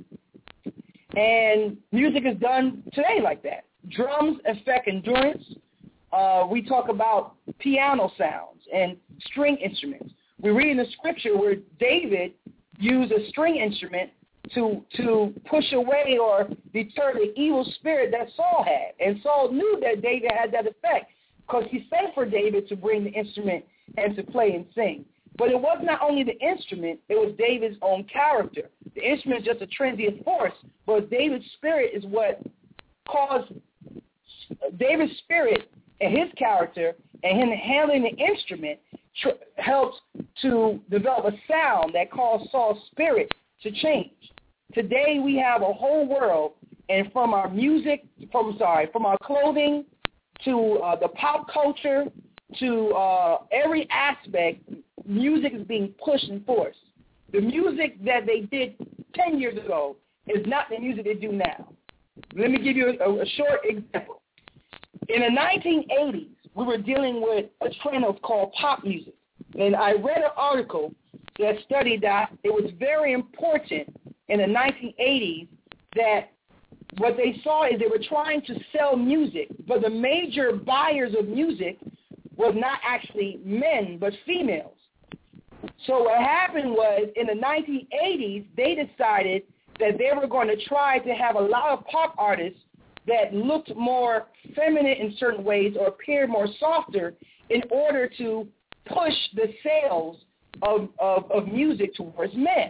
And music is done today like that. Drums affect endurance. We talk about piano sounds and string instruments. We read in the scripture where David used a string instrument to push away or deter the evil spirit that Saul had. And Saul knew that David had that effect because he sent for David to bring the instrument and to play and sing. But it was not only the instrument, it was David's own character. The instrument is just a transient force, but David's spirit is what caused David's spirit and his character and him handling the instrument helps to develop a sound that caused Saul's spirit to change. Today we have a whole world, and from our music, from our clothing to the pop culture to every aspect, music is being pushed and forced. The music that they did 10 years ago is not the music they do now. Let me give you a short example. In the 1980s, we were dealing with a trend called pop music. And I read an article that studied that it was very important in the 1980s that what they saw is they were trying to sell music, but the major buyers of music was not actually men, but females. So what happened was in the 1980s, they decided that they were going to try to have a lot of pop artists that looked more feminine in certain ways or appeared more softer in order to push the sales of music towards men.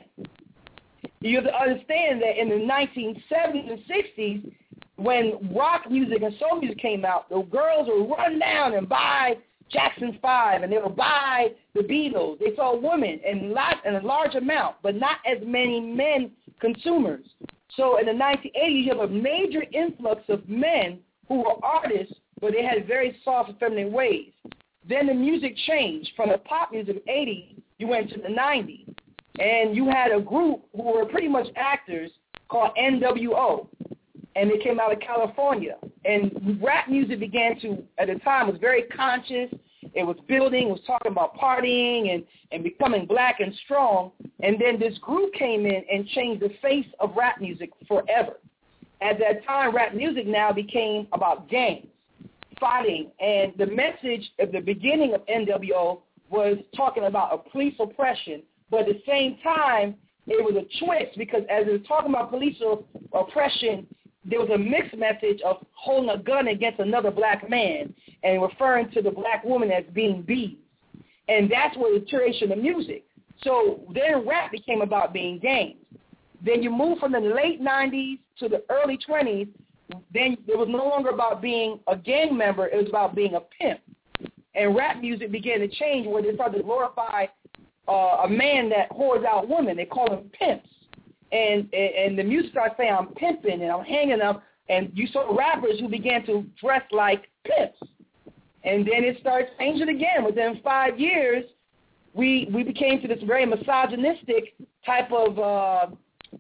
You have to understand that in the 1970s and 60s, when rock music and soul music came out, the girls would run down and buy Jackson 5, and they would buy the Beatles. They saw women in a large amount, but not as many men consumers. So in the 1980s, you have a major influx of men who were artists, but they had very soft and feminine ways. Then the music changed. From the pop music of the 80s, you went to the 90s. And you had a group who were pretty much actors called NWO. And they came out of California. And rap music began to, at the time, was very conscious. It was building. It was talking about partying and becoming black and strong. And then this group came in and changed the face of rap music forever. At that time, rap music now became about gangs, fighting. And the message at the beginning of NWO was talking about a police oppression. But at the same time, it was a twist because as it was talking about police oppression, there was a mixed message of holding a gun against another black man and referring to the black woman as being bees. And that's what the iteration of music. So then rap became about being gangs. Then you move from the late 90s to the early 20s, then it was no longer about being a gang member, it was about being a pimp. And rap music began to change where they started to glorify a man that whores out women. They call them pimps. And the music starts saying, I'm pimping and I'm hanging up. And you saw rappers who began to dress like pimps. And then it starts changing again. Within 5 years, we became to this very misogynistic type of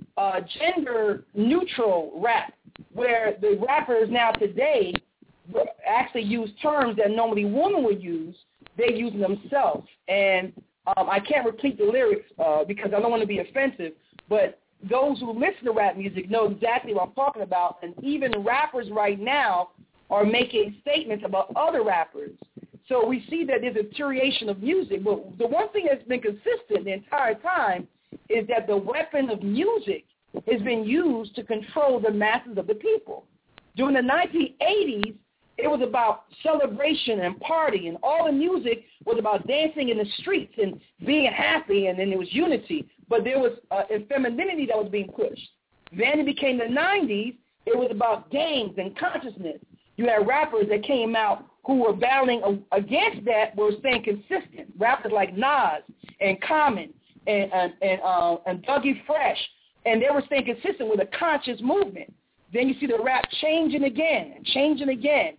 gender-neutral rap, where the rappers now today actually use terms that normally women would use. They use themselves. And I can't repeat the lyrics because I don't want to be offensive, but those who listen to rap music know exactly what I'm talking about, and even rappers right now are making statements about other rappers. So we see that there's a deterioration of music, but the one thing that's been consistent the entire time is that the weapon of music has been used to control the masses of the people. During the 1980s, it was about celebration and party, and all the music was about dancing in the streets and being happy, and then there was unity. But there was femininity that was being pushed. Then it became the 90s. It was about gangs and consciousness. You had rappers that came out who were battling against that, but were staying consistent. Rappers like Nas and Common and Dougie Fresh, and they were staying consistent with a conscious movement. Then you see the rap changing again and changing again.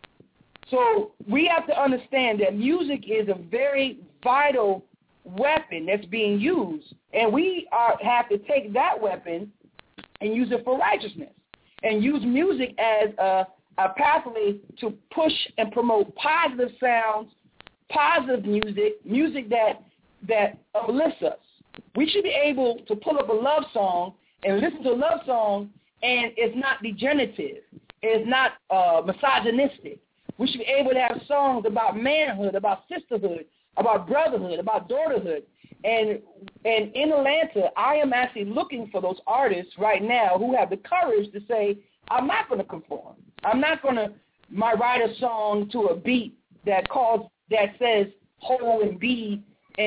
So we have to understand that music is a very vital weapon that's being used, and we have to take that weapon and use it for righteousness and use music as a pathway to push and promote positive sounds, positive music that uplifts us. We should be able to pull up a love song and listen to a love song, and it's not degenerative. It's not misogynistic. We should be able to have songs about manhood, about sisterhood, about brotherhood, about daughterhood. And in Atlanta, I am actually looking for those artists right now who have the courage to say, I'm not going to conform. I'm not going to write a song to a beat that says whole and be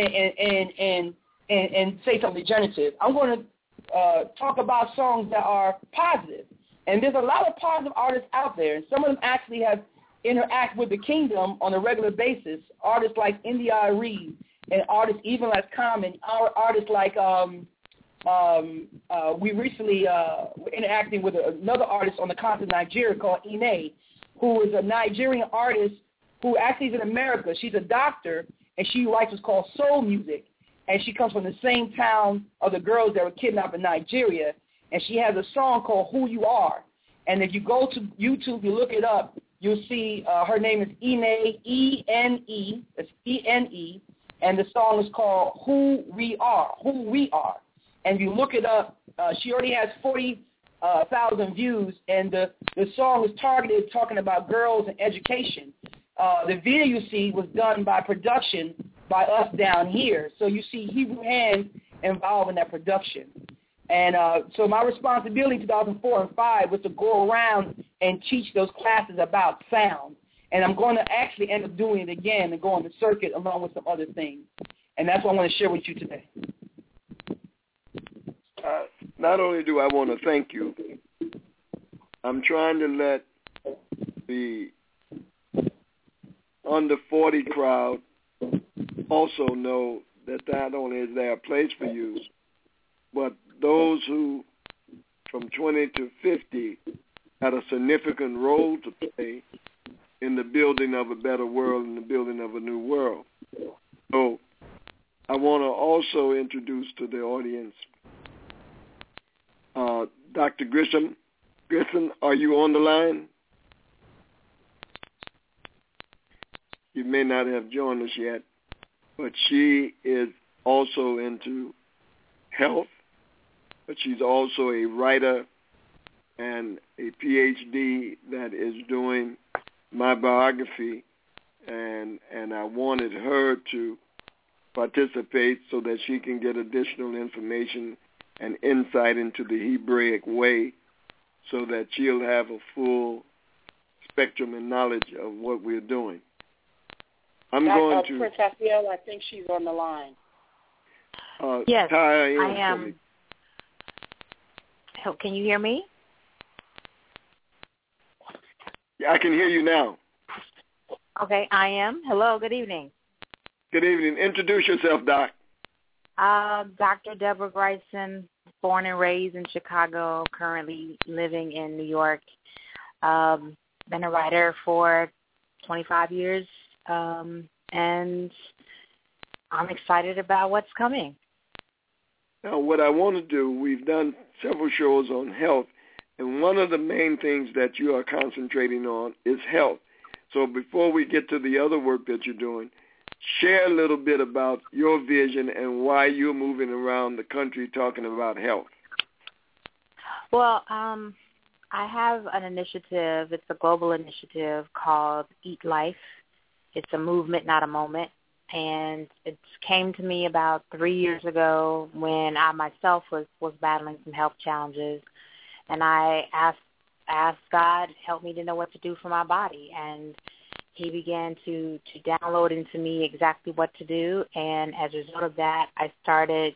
and say something degenerative. I'm going to talk about songs that are positive. And there's a lot of positive artists out there, and some of them actually have interact with the kingdom on a regular basis. Artists like India.Arie and artists even like Common, artists like we recently were interacting with another artist on the continent of Nigeria called Ine, who is a Nigerian artist who actually is in America. She's a doctor, and she writes what's called soul music, and she comes from the same town of the girls that were kidnapped in Nigeria, and she has a song called Who You Are. And if you go to YouTube, you look it up, you'll see her name is Ine, E-N-E, it's E-N-E, and the song is called Who We Are. And if you look it up, she already has 40,000 views, and the song is targeted talking about girls and education. The video you see was done by production by us down here. So you see Hebrew hands involved in that production. And so my responsibility in 2004 and 2005 was to go around and teach those classes about sound. And I'm going to actually end up doing it again and go on the circuit along with some other things. And that's what I want to share with you today. Not only do I want to thank you, I'm trying to let the under 40 crowd also know that not only is there a place for you, but those who from 20 to 50 had a significant role to play in the building of a better world and the building of a new world. So I want to also introduce to the audience Dr. Grissom. Grissom, are you on the line? You may not have joined us yet, but she is also into health, but she's also a writer and a PhD that is doing my biography, and I wanted her to participate so that she can get additional information and insight into the Hebraic way so that she'll have a full spectrum and knowledge of what we're doing. I'm going to... Prince Asiel, I think she's on the line. Yes, I am. Can you hear me? Yeah, I can hear you now. Okay, I am. Hello, good evening. Good evening. Introduce yourself, Doc. Dr. Deborah Bryson, born and raised in Chicago, currently living in New York. Been a writer for 25 years, and I'm excited about what's coming. Now, what I want to do, we've done several shows on health, and one of the main things that you are concentrating on is health. So before we get to the other work that you're doing, share a little bit about your vision and why you're moving around the country talking about health. Well, I have an initiative. It's a global initiative called Eat Life. It's a movement, not a moment. And it came to me about 3 years ago when I myself was battling some health challenges. And I asked God, help me to know what to do for my body. And he began to download into me exactly what to do. And as a result of that, I started,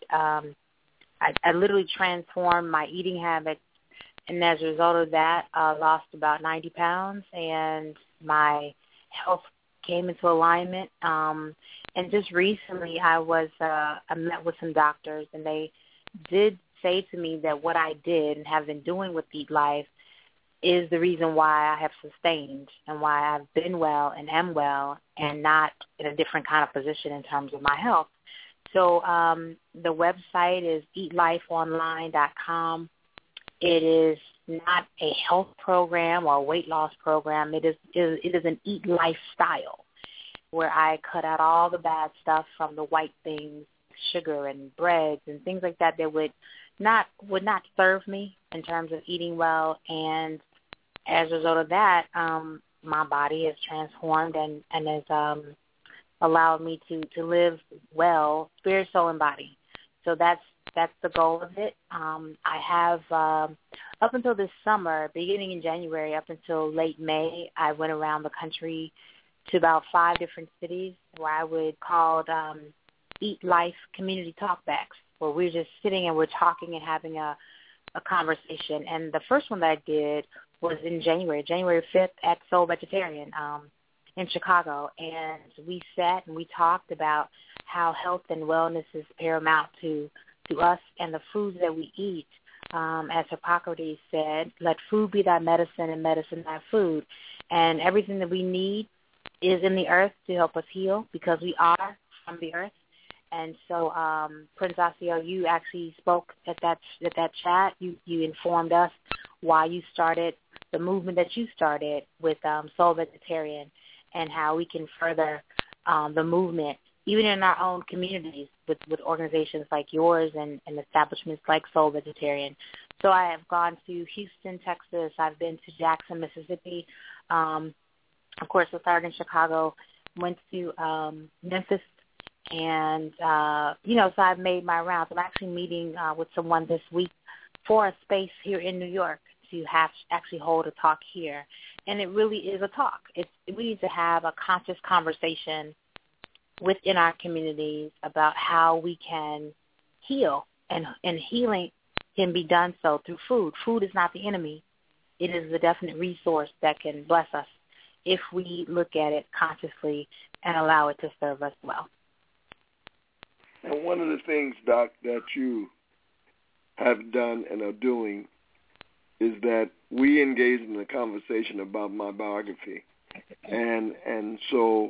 I literally transformed my eating habits. And as a result of that, I lost about 90 pounds, and my health came into alignment. And just recently I met with some doctors, and they did say to me that what I did and have been doing with Eat Life is the reason why I have sustained and why I've been well and am well and not in a different kind of position in terms of my health. So the website is eatlifeonline.com. It is not a health program or a weight loss program. It is an eat lifestyle where I cut out all the bad stuff from the white things, sugar and breads and things like that would not serve me in terms of eating well. And as a result of that, my body has transformed and has allowed me to live well, spirit, soul, and body. So that's the goal of it. I have, up until this summer, beginning in January, up until late May, I went around the country to about 5 different cities where I would call Eat Life community talkbacks, where we're just sitting and we're talking and having a conversation. And the first one that I did was in January 5th at Soul Vegetarian in Chicago. And we sat and we talked about how health and wellness is paramount to us and the foods that we eat. As Hippocrates said, let food be thy medicine and medicine thy food. And everything that we need is in the earth to help us heal because we are from the earth. And so, Prince Asiel, you actually spoke at that chat. You informed us why you started the movement that you started with Soul Vegetarian and how we can further the movement even in our own communities with organizations like yours and establishments like Soul Vegetarian. So I have gone to Houston, Texas. I've been to Jackson, Mississippi. Of course, I started in Chicago, went to Memphis, and, so I've made my rounds. I'm actually meeting with someone this week for a space here in New York to actually hold a talk here. And it really is a talk. We need to have a conscious conversation within our communities about how we can heal, and healing can be done so through food. Food is not the enemy. It is a definite resource that can bless us if we look at it consciously and allow it to serve us well. And one of the things, Doc, that you have done and are doing is that we engaged in a conversation about my biography. And so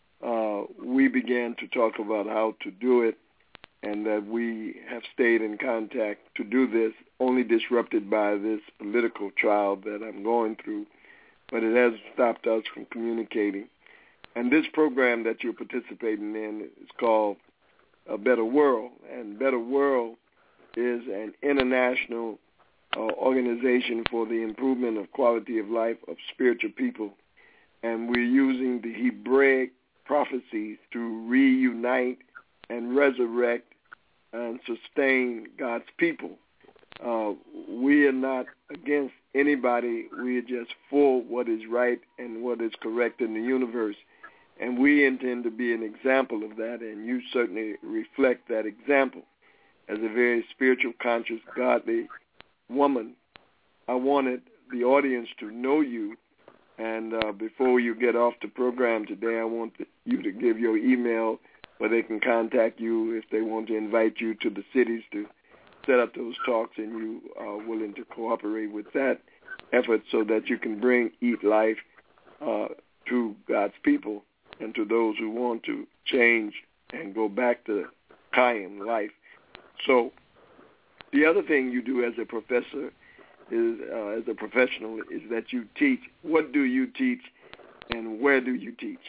we began to talk about how to do it, and that we have stayed in contact to do this, only disrupted by this political trial that I'm going through, but it hasn't stopped us from communicating. And this program that you're participating in is called A Better World, and Better World is an international organization for the improvement of quality of life of spiritual people, and we're using the Hebraic prophecies to reunite and resurrect and sustain God's people. We are not against anybody. We are just for what is right and what is correct in the universe, and we intend to be an example of that, and you certainly reflect that example. As a very spiritual, conscious, godly woman, I wanted the audience to know you. And before you get off the program today, I want you to give your email where they can contact you if they want to invite you to the cities to set up those talks, and you are willing to cooperate with that effort so that you can bring Eat Life to God's people and to those who want to change and go back to Kayim life. So the other thing you do as a professor is, as a professional, is that you teach. What do you teach, and where do you teach?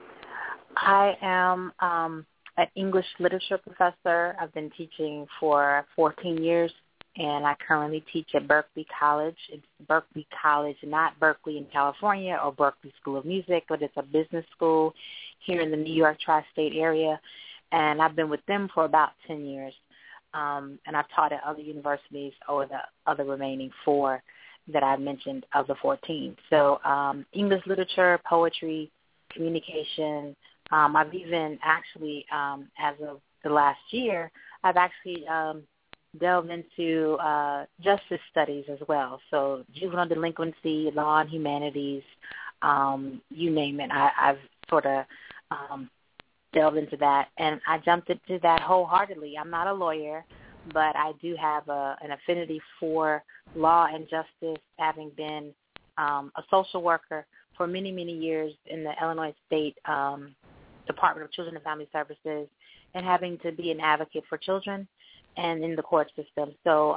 I am an English literature professor. I've been teaching for 14 years, and I currently teach at Berkeley College. It's Berkeley College, not Berkeley in California or Berkeley School of Music, but it's a business school here in the New York tri-state area, and I've been with them for about 10 years. And I've taught at other universities over the other remaining 4 that I mentioned of the 14. So English literature, poetry, communication. I've even actually, as of the last year, I've actually delved into justice studies as well. So juvenile delinquency, law and humanities, you name it. I've sort of delved into that, and I jumped into that wholeheartedly. I'm not a lawyer, but I do have an affinity for law and justice, having been a social worker for many, many years in the Illinois State Department of Children and Family Services, and having to be an advocate for children and in the court system. So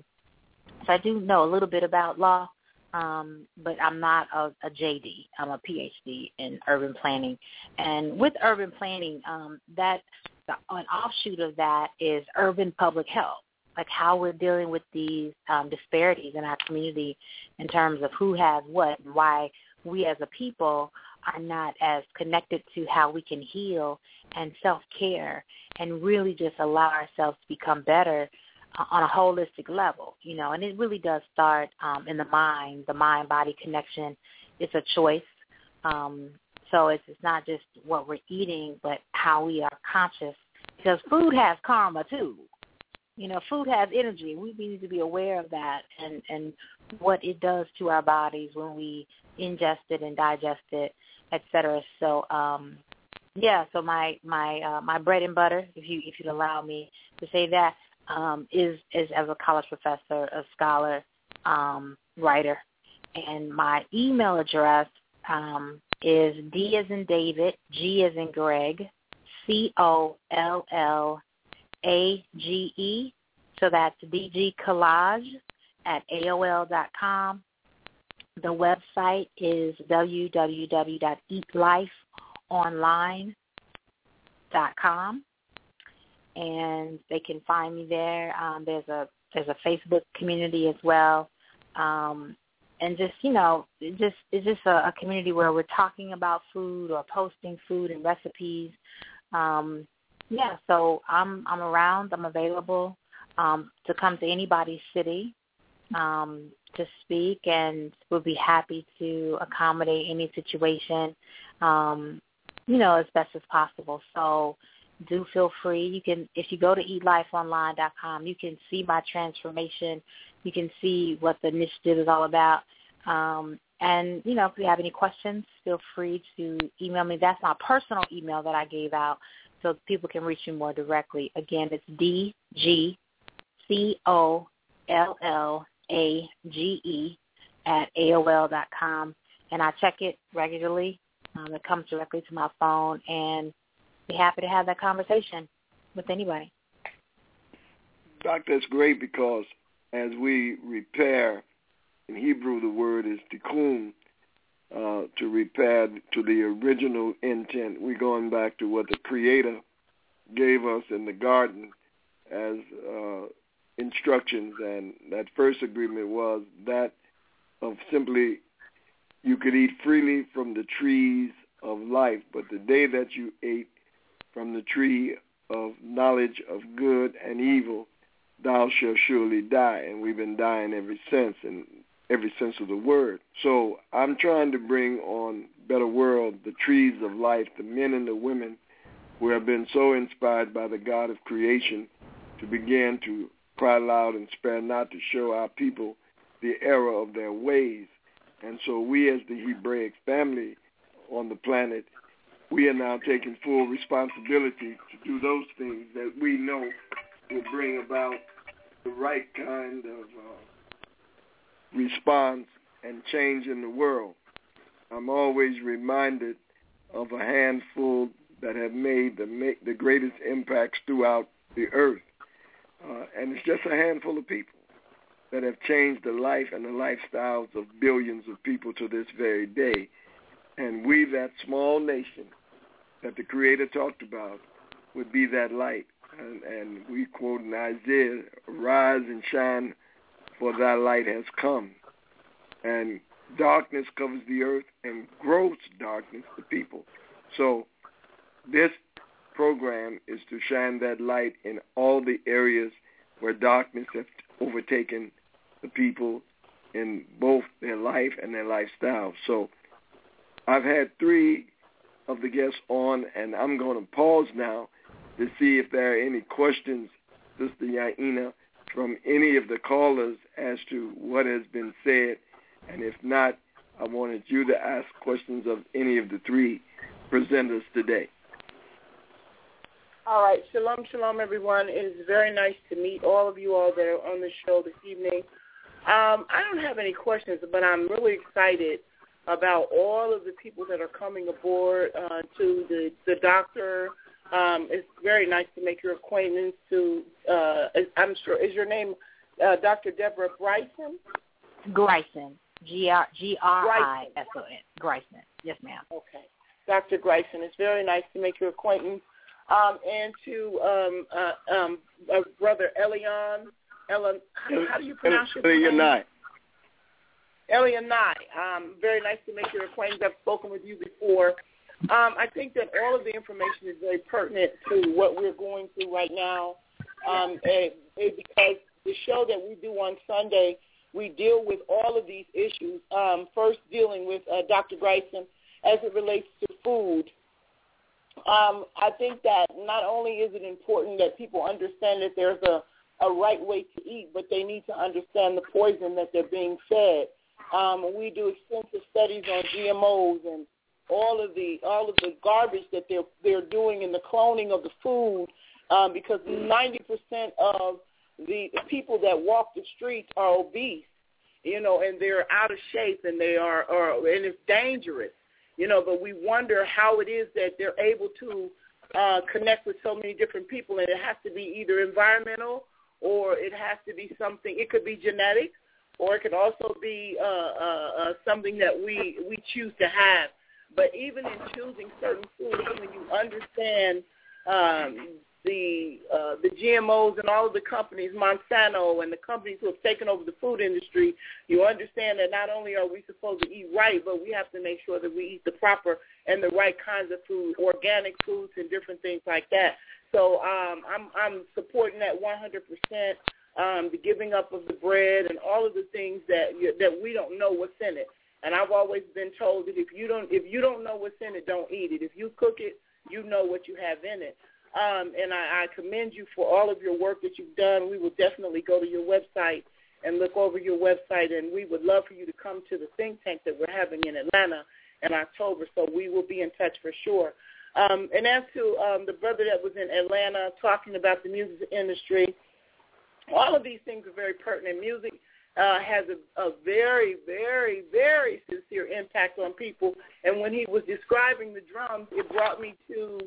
I do know a little bit about law, but I'm not a JD. I'm a PhD in urban planning. And with urban planning, an offshoot of that is urban public health, like how we're dealing with these disparities in our community in terms of who has what and why we as a people are not as connected to how we can heal and self-care and really just allow ourselves to become better on a holistic level, and it really does start in the mind-body connection. It's a choice. So it's not just what we're eating, but how we are conscious, because food has karma too. Food has energy. We need to be aware of that and what it does to our bodies when we ingest it and digest it, et cetera. So, so my bread and butter, if you'd allow me to say that, is as a college professor, a scholar, writer. And my email address is D as in David, G as in Greg, COLLAGE. So that's dgcollage@AOL.com. The website is www.eatlifeonline.com. eatlife.com, and they can find me there. There's a Facebook community as well. And just, it's just a community where we're talking about food or posting food and recipes. So I'm around. I'm available to come to anybody's city to speak, and we'll be happy to accommodate any situation, as best as possible. So do feel free. You can, if you go to eatlifeonline.com, you can see my transformation. You can see what the initiative is all about. And, if you have any questions, feel free to email me. That's my personal email that I gave out so people can reach me more directly. Again, it's dgcollage@AOL.com. And I check it regularly. It comes directly to my phone, and be happy to have that conversation with anybody. Doctor, it's great because as we repair, in Hebrew the word is tikkun, to repair to the original intent. We're going back to what the Creator gave us in the garden as instructions, and that first agreement was that of simply you could eat freely from the trees of life, but the day that you ate from the tree of knowledge of good and evil, thou shalt surely die. And we've been dying ever since, in every sense of the word. So I'm trying to bring on Better World the trees of life, the men and the women who have been so inspired by the God of creation to begin to cry loud and spare not to show our people the error of their ways. And so we as the Hebraic family on the planet, we are now taking full responsibility to do those things that we know will bring about the right kind of response and change in the world. I'm always reminded of a handful that have made the greatest impacts throughout the earth. And it's just a handful of people that have changed the life and the lifestyles of billions of people to this very day. And we, that small nation that the Creator talked about, would be that light. And we quote in Isaiah, "Arise and shine, for thy light has come." And darkness covers the earth, and gross darkness the people. So this program is to shine that light in all the areas where darkness has overtaken the people in both their life and their lifestyle. So I've had 3 of the guests on, and I'm going to pause now to see if there are any questions, Sister Yaina, from any of the callers as to what has been said. And if not, I wanted you to ask questions of any of the 3 presenters today. All right. Shalom, shalom, everyone. It is very nice to meet all of you all that are on the show this evening. I don't have any questions, but I'm really excited about all of the people that are coming aboard to the doctor. It's very nice to make your acquaintance to, I'm sure, is your name Dr. Deborah Bryson? Greisen. Grison. Greisen. Yes, ma'am. Okay. Dr. Greisen, it's very nice to make your acquaintance. And to Brother Elian. How do you pronounce your name? Elianai. Very nice to make your acquaintance. I've spoken with you before. I think that all of the information is very pertinent to what we're going through right now, because the show that we do on Sunday, we deal with all of these issues, first dealing with Dr. Greisen as it relates to food. I think that not only is it important that people understand that there's a right way to eat, but they need to understand the poison that they're being fed. We do extensive studies on GMOs and all of the garbage that they're doing in the cloning of the food, because 90% of the people that walk the streets are obese, and they're out of shape, and and it's dangerous, but we wonder how it is that they're able to connect with so many different people, and it has to be either environmental or it has to be something. It could be genetic, or it could also be something that we choose to have. But even in choosing certain foods, when you understand the GMOs and all of the companies, Monsanto and the companies who have taken over the food industry, you understand that not only are we supposed to eat right, but we have to make sure that we eat the proper and the right kinds of food, organic foods and different things like that. So I'm supporting that 100%, the giving up of the bread and all of the things that we don't know what's in it. And I've always been told that if you don't know what's in it, don't eat it. If you cook it, you know what you have in it. And I commend you for all of your work that you've done. We will definitely go to your website and look over your website, and we would love for you to come to the think tank that we're having in Atlanta in October, so we will be in touch for sure. And as to the brother that was in Atlanta talking about the music industry, all of these things are very pertinent. Music has a very, very, very sincere impact on people, and when he was describing the drums, it brought me to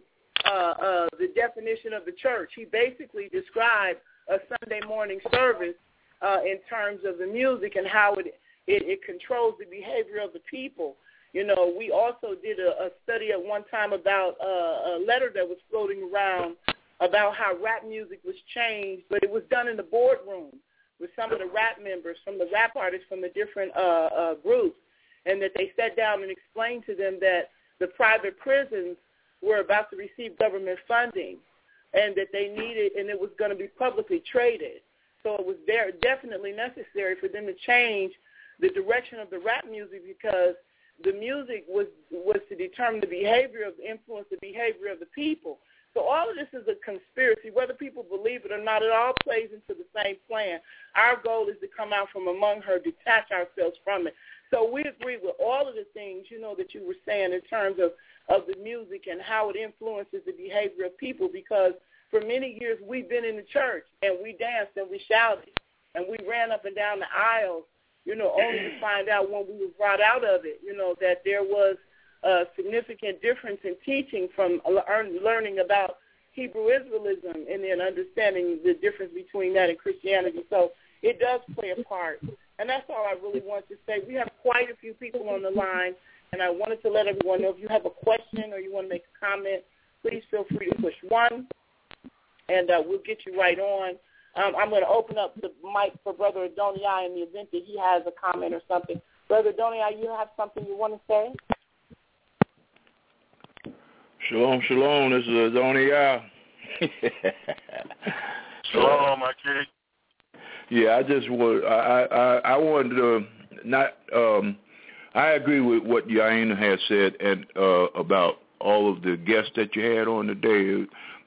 the definition of the church. He basically described a Sunday morning service in terms of the music and how it controls the behavior of the people. You know, we also did a study at one time about a letter that was floating around about how rap music was changed, but it was done in the boardroom with some of the rap members, from the rap artists from the different groups, and that they sat down and explained to them that the private prisons were about to receive government funding and that they needed, and it was going to be publicly traded. So it was definitely necessary for them to change the direction of the rap music, because the music was to determine the behavior influence the behavior of the people. So all of this is a conspiracy. Whether people believe it or not, it all plays into the same plan. Our goal is to come out from among her, detach ourselves from it. So we agree with all of the things, you know, that you were saying in terms of the music and how it influences the behavior of people, because for many years we've been in the church and we danced and we shouted and we ran up and down the aisles, you know, only to find out when we were brought out of it, you know, that there was a significant difference in teaching from learning about Hebrew Israelism and then understanding the difference between that and Christianity. So it does play a part. And that's all I really want to say. We have quite a few people on the line, and I wanted to let everyone know if you have a question or you want to make a comment, please feel free to push 1, and we'll get you right on. I'm going to open up the mic for Brother Adoniai in the event that he has a comment or something. Brother Adoniai, you have something you want to say? Shalom, shalom. This is Adoniai. Shalom, my kid. Yeah, I wanted to not. I agree with what Yaina has said and about all of the guests that you had on today.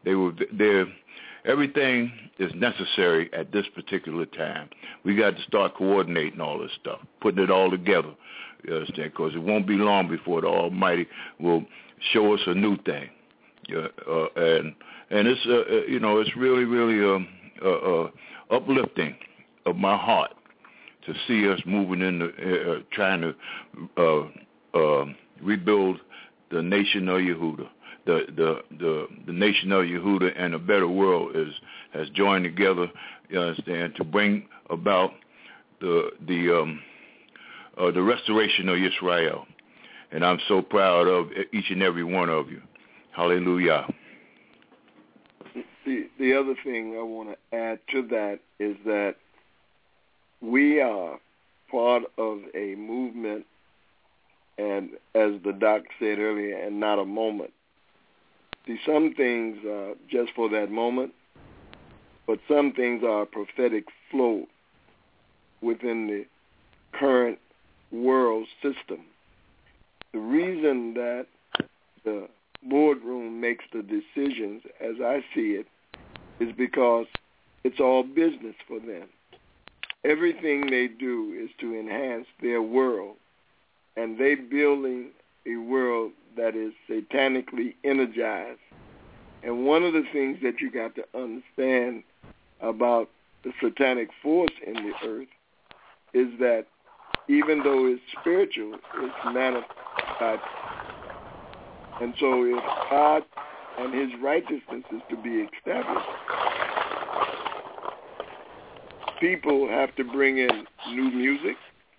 Everything is necessary at this particular time. We got to start coordinating all this stuff, putting it all together. You understand? Because it won't be long before the Almighty will show us a new thing. And it's it's really, really uplifting of my heart to see us moving in trying to rebuild the nation of Yehuda. The nation of Yehuda and a better world has joined together, you understand, to bring about the restoration of Israel. And I'm so proud of each and every one of you. Hallelujah. The other thing I want to add to that is that we are part of a movement, and as the doc said earlier, and not a moment. See, some things are just for that moment, but some things are a prophetic flow within the current world system. The reason that the boardroom makes the decisions, as I see it, is because it's all business for them. Everything they do is to enhance their world, and they're building a world that is satanically energized. And one of the things that you got to understand about the satanic force in the earth is that even though it's spiritual, it's manifested. And so if God and his righteousness is to be established, people have to bring in new music,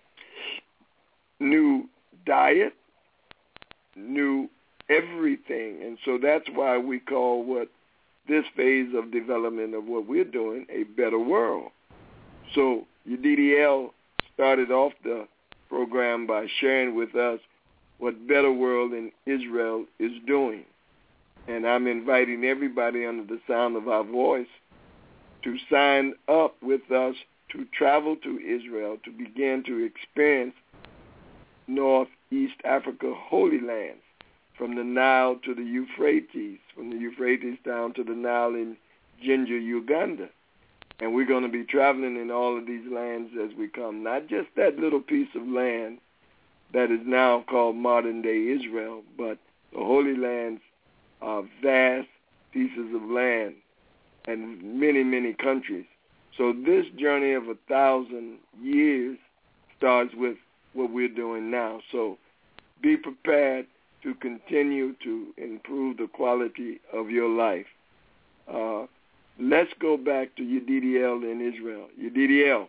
new diet, new everything. And so that's why we call what this phase of development of what we're doing, a better world. So UDDL started off the program by sharing with us what Better World in Israel is doing. And I'm inviting everybody under the sound of our voice to sign up with us to travel to Israel to begin to experience Northeast Africa Holy Lands, from the Nile to the Euphrates, from the Euphrates down to the Nile in Jinja, Uganda. And we're going to be traveling in all of these lands as we come, not just that little piece of land that is now called modern-day Israel, but the Holy Lands are vast pieces of land and many, many countries. So this journey of 1,000 years starts with what we're doing now. So be prepared to continue to improve the quality of your life. Let's go back to UDDL in Israel. UDDL.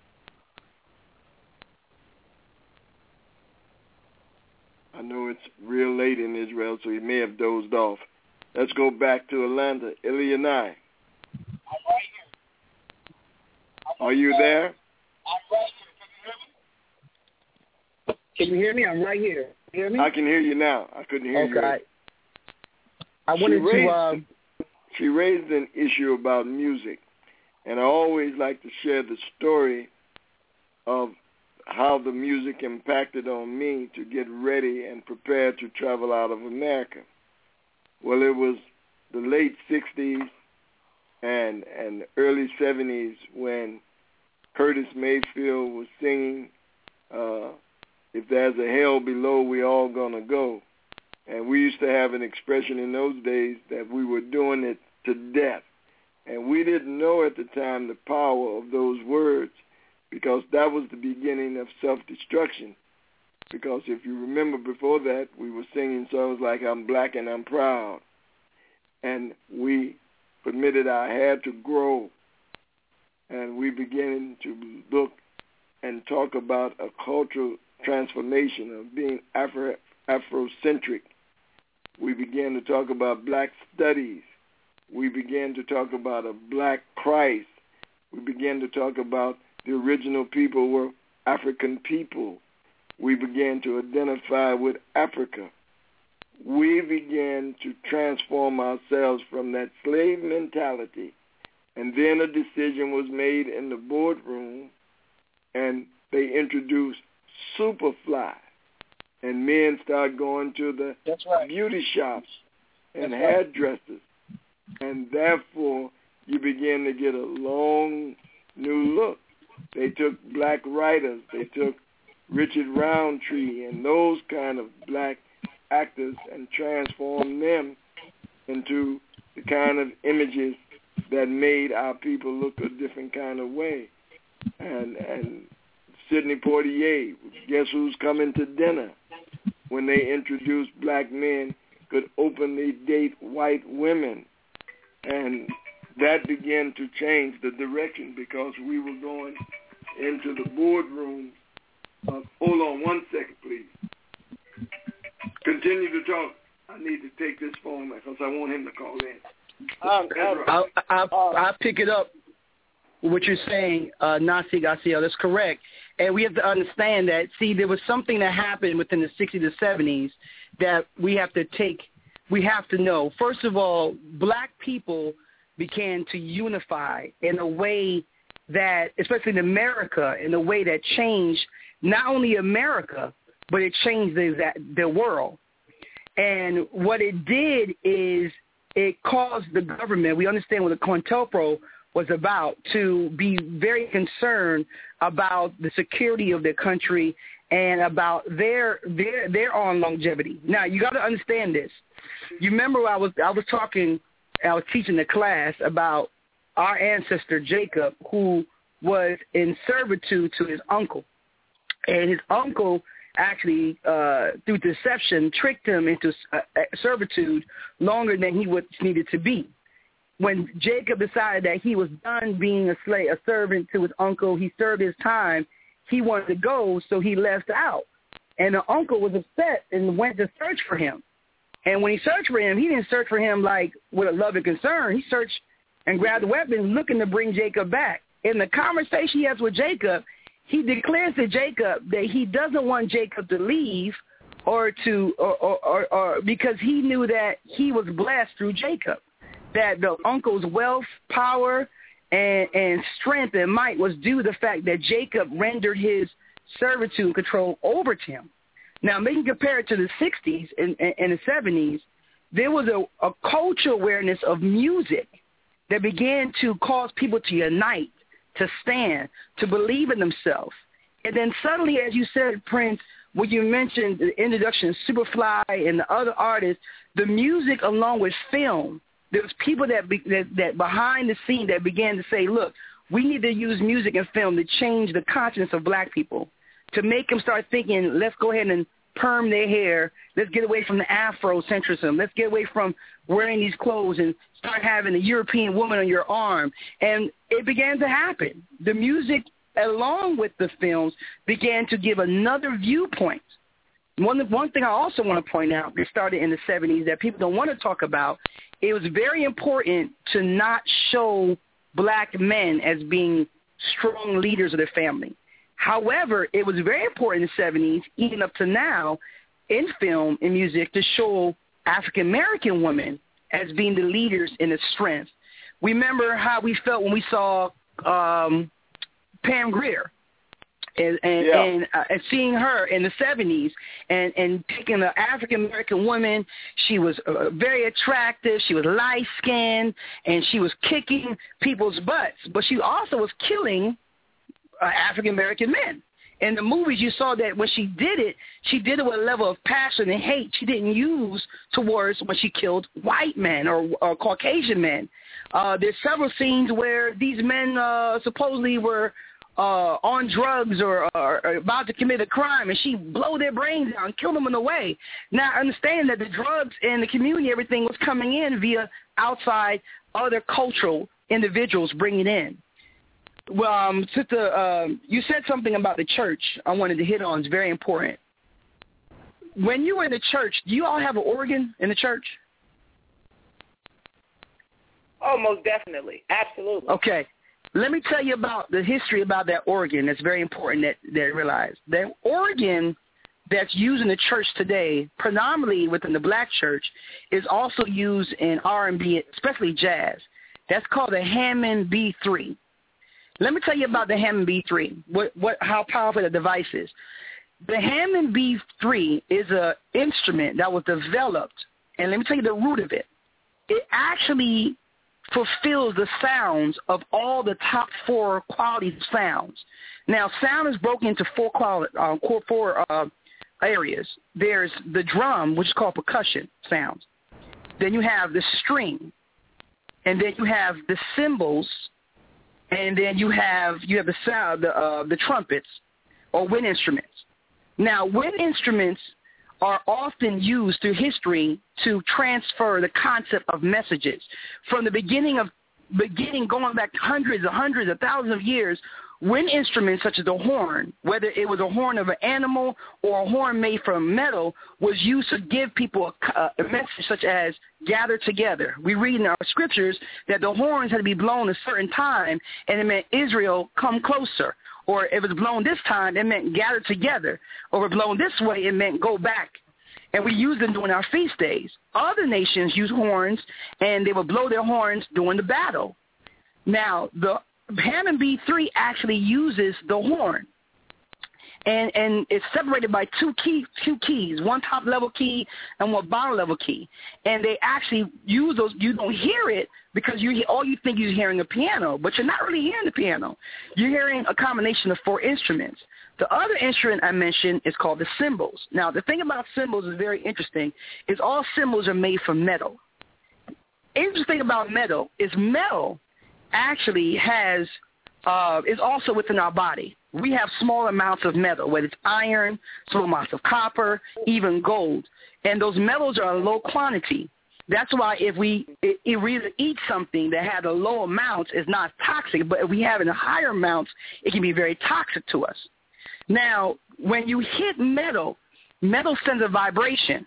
I know it's real late in Israel, so he may have dozed off. Let's go back to Atlanta. Elianai. I'm right here. Are you there? I'm right here. Can you hear me? I'm right here. Can you hear me? I can hear you now. I couldn't hear you. Okay. I wanted to... She raised an issue about music, and I always like to share the story of how the music impacted on me to get ready and prepared to travel out of America. Well, it was the late 60s and early 70s when Curtis Mayfield was singing, if there's a hell below, we all gonna go. And we used to have an expression in those days that we were doing it to death. And we didn't know at the time the power of those words, because that was the beginning of self-destruction. Because if you remember before that, we were singing songs like I'm Black and I'm Proud. And we permitted our hair to grow. And we began to look and talk about a cultural transformation of being Afrocentric. We began to talk about black studies. We began to talk about a black Christ. We began to talk about the original people were African people. We began to identify with Africa. We began to transform ourselves from that slave mentality. And then a decision was made in the boardroom, and they introduced Superfly. And men started going to the beauty shops and hairdressers. And therefore, you begin to get a long new look. They took black writers. They took Richard Roundtree and those kind of black actors and transformed them into the kind of images that made our people look a different kind of way. And Sidney Poitier, guess who's coming to dinner? When they introduced black men could openly date white women. And that began to change the direction because we were going into the boardroom. Hold on one second, please. Continue to talk. I need to take this phone because I want him to call in. I'll pick it up. What you're saying, Nasi Garcia, that's correct. And we have to understand that, see, there was something that happened within the 60s to 70s that we have to know. First of all, black people began to unify in a way that, especially in America, in a way that changed not only America, but it changed the world. And what it did is it caused the government, we understand what the COINTELPRO was about, to be very concerned about the security of their country and about their own longevity. Now, you got to understand this. You remember I was teaching the class about our ancestor Jacob, who was in servitude to his uncle. And his uncle actually, through deception, tricked him into servitude longer than he needed to be. When Jacob decided that he was done being a servant to his uncle, he served his time, he wanted to go, so he left out. And the uncle was upset and went to search for him. And when he searched for him, he didn't search for him like with a love and concern. He searched and grabbed the weapon looking to bring Jacob back. In the conversation he has with Jacob, he declares to Jacob that he doesn't want Jacob to leave or because he knew that he was blessed through Jacob, that the uncle's wealth, power, and strength and might was due to the fact that Jacob rendered his servitude and control over to him. Now, making compare it to the 60s and the 70s, there was a cultural awareness of music that began to cause people to unite, to stand, to believe in themselves. And then suddenly, as you said, Prince, when you mentioned the introduction of Superfly and the other artists, the music along with film, there was people that behind the scene that began to say, look, we need to use music and film to change the conscience of black people, to make them start thinking, let's go ahead and perm their hair. Let's get away from the Afrocentrism. Let's get away from wearing these clothes and start having a European woman on your arm. And it began to happen. The music, along with the films, began to give another viewpoint. One thing I also want to point out, it started in the 70s that people don't want to talk about, it was very important to not show black men as being strong leaders of their family. However, it was very important in the 70s, even up to now, in film and music, to show African-American women as being the leaders in the strength. We remember how we felt when we saw Pam Grier and seeing her in the 70s and taking an African-American woman. She was very attractive. She was light-skinned, and she was kicking people's butts. But she also was killing African-American men. In the movies, you saw that when she did it with a level of passion and hate she didn't use towards when she killed white men or Caucasian men. There's several scenes where these men supposedly were on drugs or about to commit a crime, and she blew their brains out and killed them in a way. Now, understand that the drugs and the community, everything was coming in via outside other cultural individuals bringing in. Well, Sister, you said something about the church I wanted to hit on. It's very important. When you were in the church, do you all have an organ in the church? Oh, most definitely. Absolutely. Okay. Let me tell you about the history about that organ. That's very important that realize. That organ that's used in the church today, predominantly within the black church, is also used in R&B, especially jazz. That's called a Hammond B3. Let me tell you about the Hammond B3, how powerful the device is. The Hammond B3 is an instrument that was developed, and let me tell you the root of it. It actually fulfills the sounds of all the top four qualities of sounds. Now, sound is broken into four areas. There's the drum, which is called percussion sounds. Then you have the string, and then you have the cymbals, and then you have the sound, the trumpets or wind instruments. Now, wind instruments are often used through history to transfer the concept of messages. From the beginning, going back hundreds of thousands of years, wind instruments such as the horn, whether it was a horn of an animal or a horn made from metal, was used to give people a message such as gather together. We read in our scriptures that the horns had to be blown a certain time, and it meant Israel come closer. Or if it was blown this time, it meant gather together. Or if it was blown this way, it meant go back. And we use them during our feast days. Other nations use horns, and they would blow their horns during the battle. Now, the Hammond B3 actually uses the horn, and it's separated by two keys, one top-level key and one bottom-level key. And they actually use those. You don't hear it because all you think you're hearing a piano, but you're not really hearing the piano. You're hearing a combination of four instruments. The other instrument I mentioned is called the cymbals. Now, the thing about cymbals is very interesting, is all cymbals are made from metal. Interesting about metal is metal actually is also within our body. We have small amounts of metal, whether it's iron, small amounts of copper, even gold. And those metals are a low quantity. That's why if we either eat something that had a low amount, it's not toxic, but if we have it in higher amounts, it can be very toxic to us. Now, when you hit metal sends a vibration.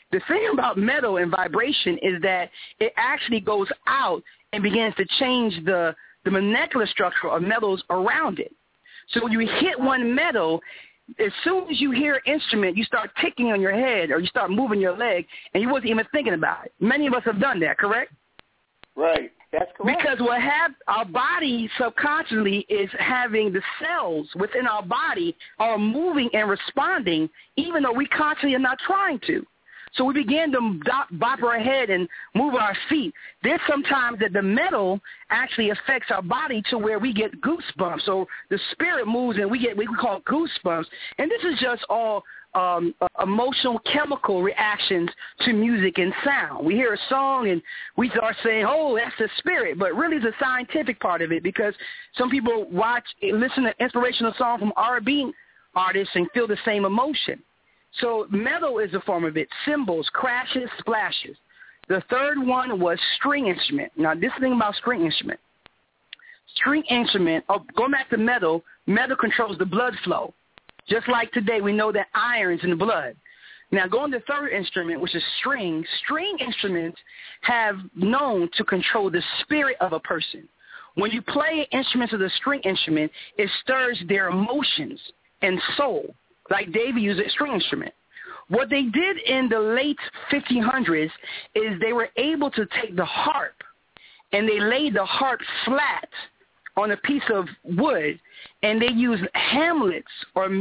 The thing about metal and vibration is that it actually goes out and begins to change the molecular structure of metals around it. So when you hit one metal, as soon as you hear an instrument, you start ticking on your head or you start moving your leg, and you wasn't even thinking about it. Many of us have done that, correct? Right. That's correct. Because our body subconsciously is having the cells within our body are moving and responding, even though we consciously are not trying to. So we begin to bop our head and move our feet. There's sometimes that the metal actually affects our body to where we get goosebumps. So the spirit moves and we get what we call goosebumps. And this is just all emotional chemical reactions to music and sound. We hear a song and we start saying, oh, that's the spirit. But really it's a scientific part of it, because some people listen to inspirational songs from R&B artists and feel the same emotion. So metal is a form of it. Cymbals, crashes, splashes. The third one was string instrument. Now, this thing about string instrument. String instrument, going back to metal controls the blood flow. Just like today, we know that iron's in the blood. Now, going to the third instrument, which is string instruments have known to control the spirit of a person. When you play instruments of the string instrument, it stirs their emotions and soul. Like David used a string instrument. What they did in the late 1500s is they were able to take the harp and they laid the harp flat on a piece of wood, and they used hammers, and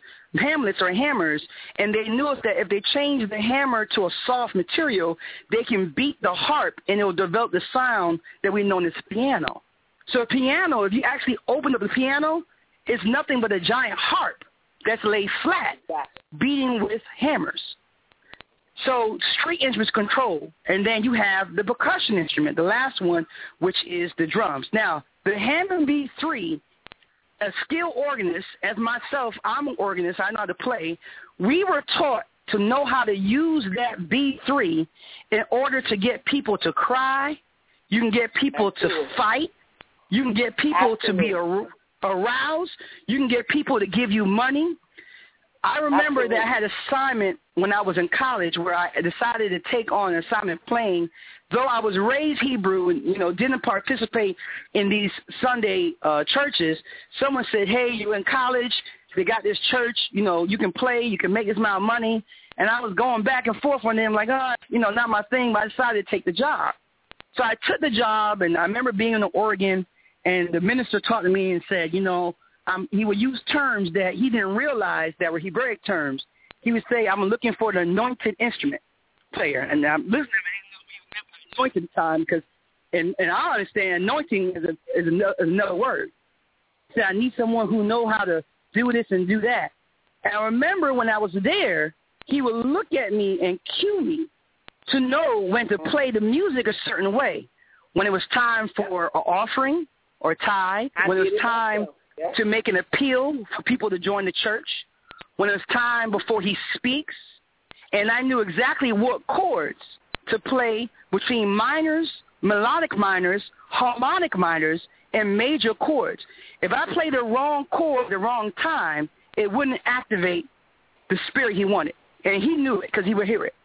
they knew that if they changed the hammer to a soft material, they can beat the harp and it will develop the sound that we know as piano. So a piano, if you actually open up the piano, it's nothing but a giant harp that's laid flat, beating with hammers. So string instruments control, and then you have the percussion instrument, the last one, which is the drums. Now, the Hammond B3, as skilled organist, as myself, I'm an organist, I know how to play, we were taught to know how to use that B3 in order to get people to cry. You can get people to fight. You can get people to be aroused. You can get people to give you money. I remember that I had an assignment when I was in college where I decided to take on an assignment playing. Though I was raised Hebrew and, didn't participate in these Sunday churches, someone said, hey, you're in college, they got this church, you can play, you can make this amount of money. And I was going back and forth on them like, not my thing, but I decided to take the job. So I took the job, and I remember being in Oregon, and the minister talked to me and said, he would use terms that he didn't realize that were Hebraic terms. He would say, I'm looking for an anointed instrument player. And I'm listening to anointed time because, and I understand anointing is another word. He said, I need someone who know how to do this and do that. And I remember when I was there, he would look at me and cue me to know when to play the music a certain way. When it was time for an offering or tithe, when it was time to make an appeal for people to join the church, when it was time before he speaks, and I knew exactly what chords to play between minors, melodic minors, harmonic minors, and major chords. If I played the wrong chord at the wrong time, it wouldn't activate the spirit he wanted, and he knew it because he would hear it.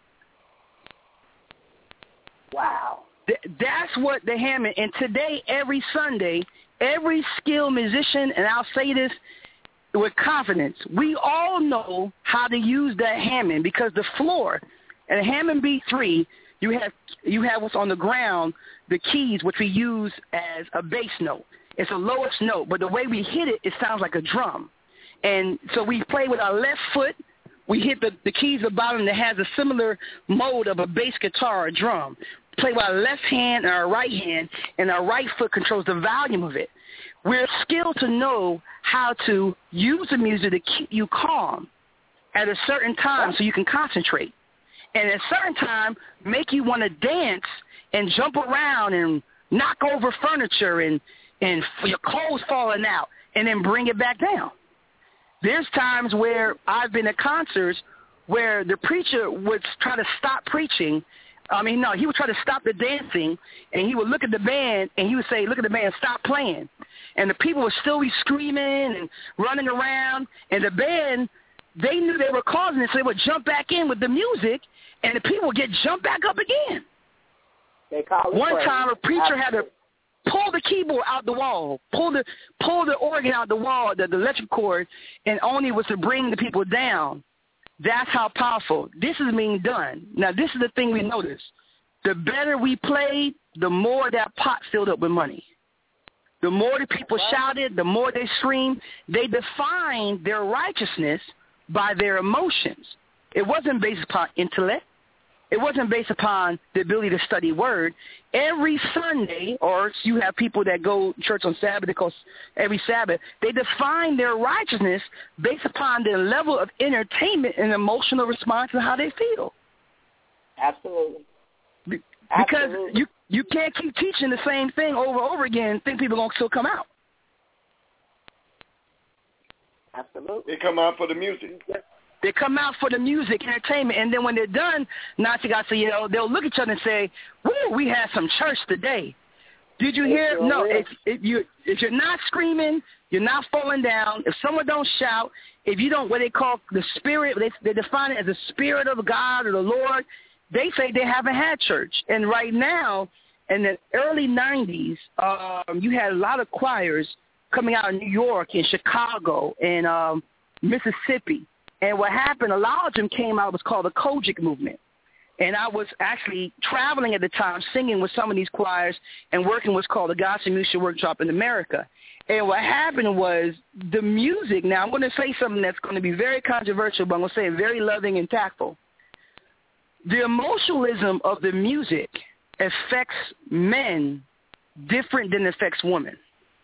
Wow. That's what the Hammond, and today, every Sunday, every skilled musician, and I'll say this with confidence, we all know how to use that Hammond because the floor and a Hammond B3, you have what's on the ground, the keys, which we use as a bass note. It's a lowest note, but the way we hit it, it sounds like a drum. And so we play with our left foot. We hit the keys at the bottom that has a similar mode of a bass guitar or drum. Play with our left hand and our right hand, and our right foot controls the volume of it. We're skilled to know how to use the music to keep you calm at a certain time so you can concentrate. And at a certain time, make you want to dance and jump around and knock over furniture and your clothes falling out and then bring it back down. There's times where I've been at concerts where the preacher would try to stop preaching. He would try to stop the dancing, and he would look at the band, and he would say, look at the band, stop playing. And the people would still be screaming and running around, and the band they knew they were causing it, so they would jump back in with the music, and the people would get jumped back up again. They call it One time, a preacher had to pull the keyboard out the wall, pull the organ out the wall, the electric cord, and only was to bring the people down. That's how powerful. This is being done. Now, this is the thing we noticed. The better we played, the more that pot filled up with money. The more the people shouted, the more they screamed. They defined their righteousness by their emotions. It wasn't based upon intellect. It wasn't based upon the ability to study word. Every Sunday, or you have people that go to church on Sabbath, because every Sabbath, they define their righteousness based upon their level of entertainment and emotional response to how they feel. Absolutely. Because you can't keep teaching the same thing over and over again and think people are going to still come out. Absolutely. They come out for the music. They come out for the music, entertainment, and then when they're done, Nazi guys say, they'll look at each other and say, "Woo, we had some church today." Did you hear? No, if you're not screaming, you're not falling down. If someone don't shout, if you don't, what they call the spirit, they define it as the spirit of God or the Lord. They say they haven't had church. And right now, in the early 90s, you had a lot of choirs coming out of New York and Chicago and Mississippi. And what happened, a lot of them came out, was called the Kojic movement. And I was actually traveling at the time, singing with some of these choirs and working what's called the Gospel Music Workshop in America. And what happened was the music, now I'm going to say something that's going to be very controversial, but I'm going to say it very loving and tactful. The emotionalism of the music affects men different than it affects women.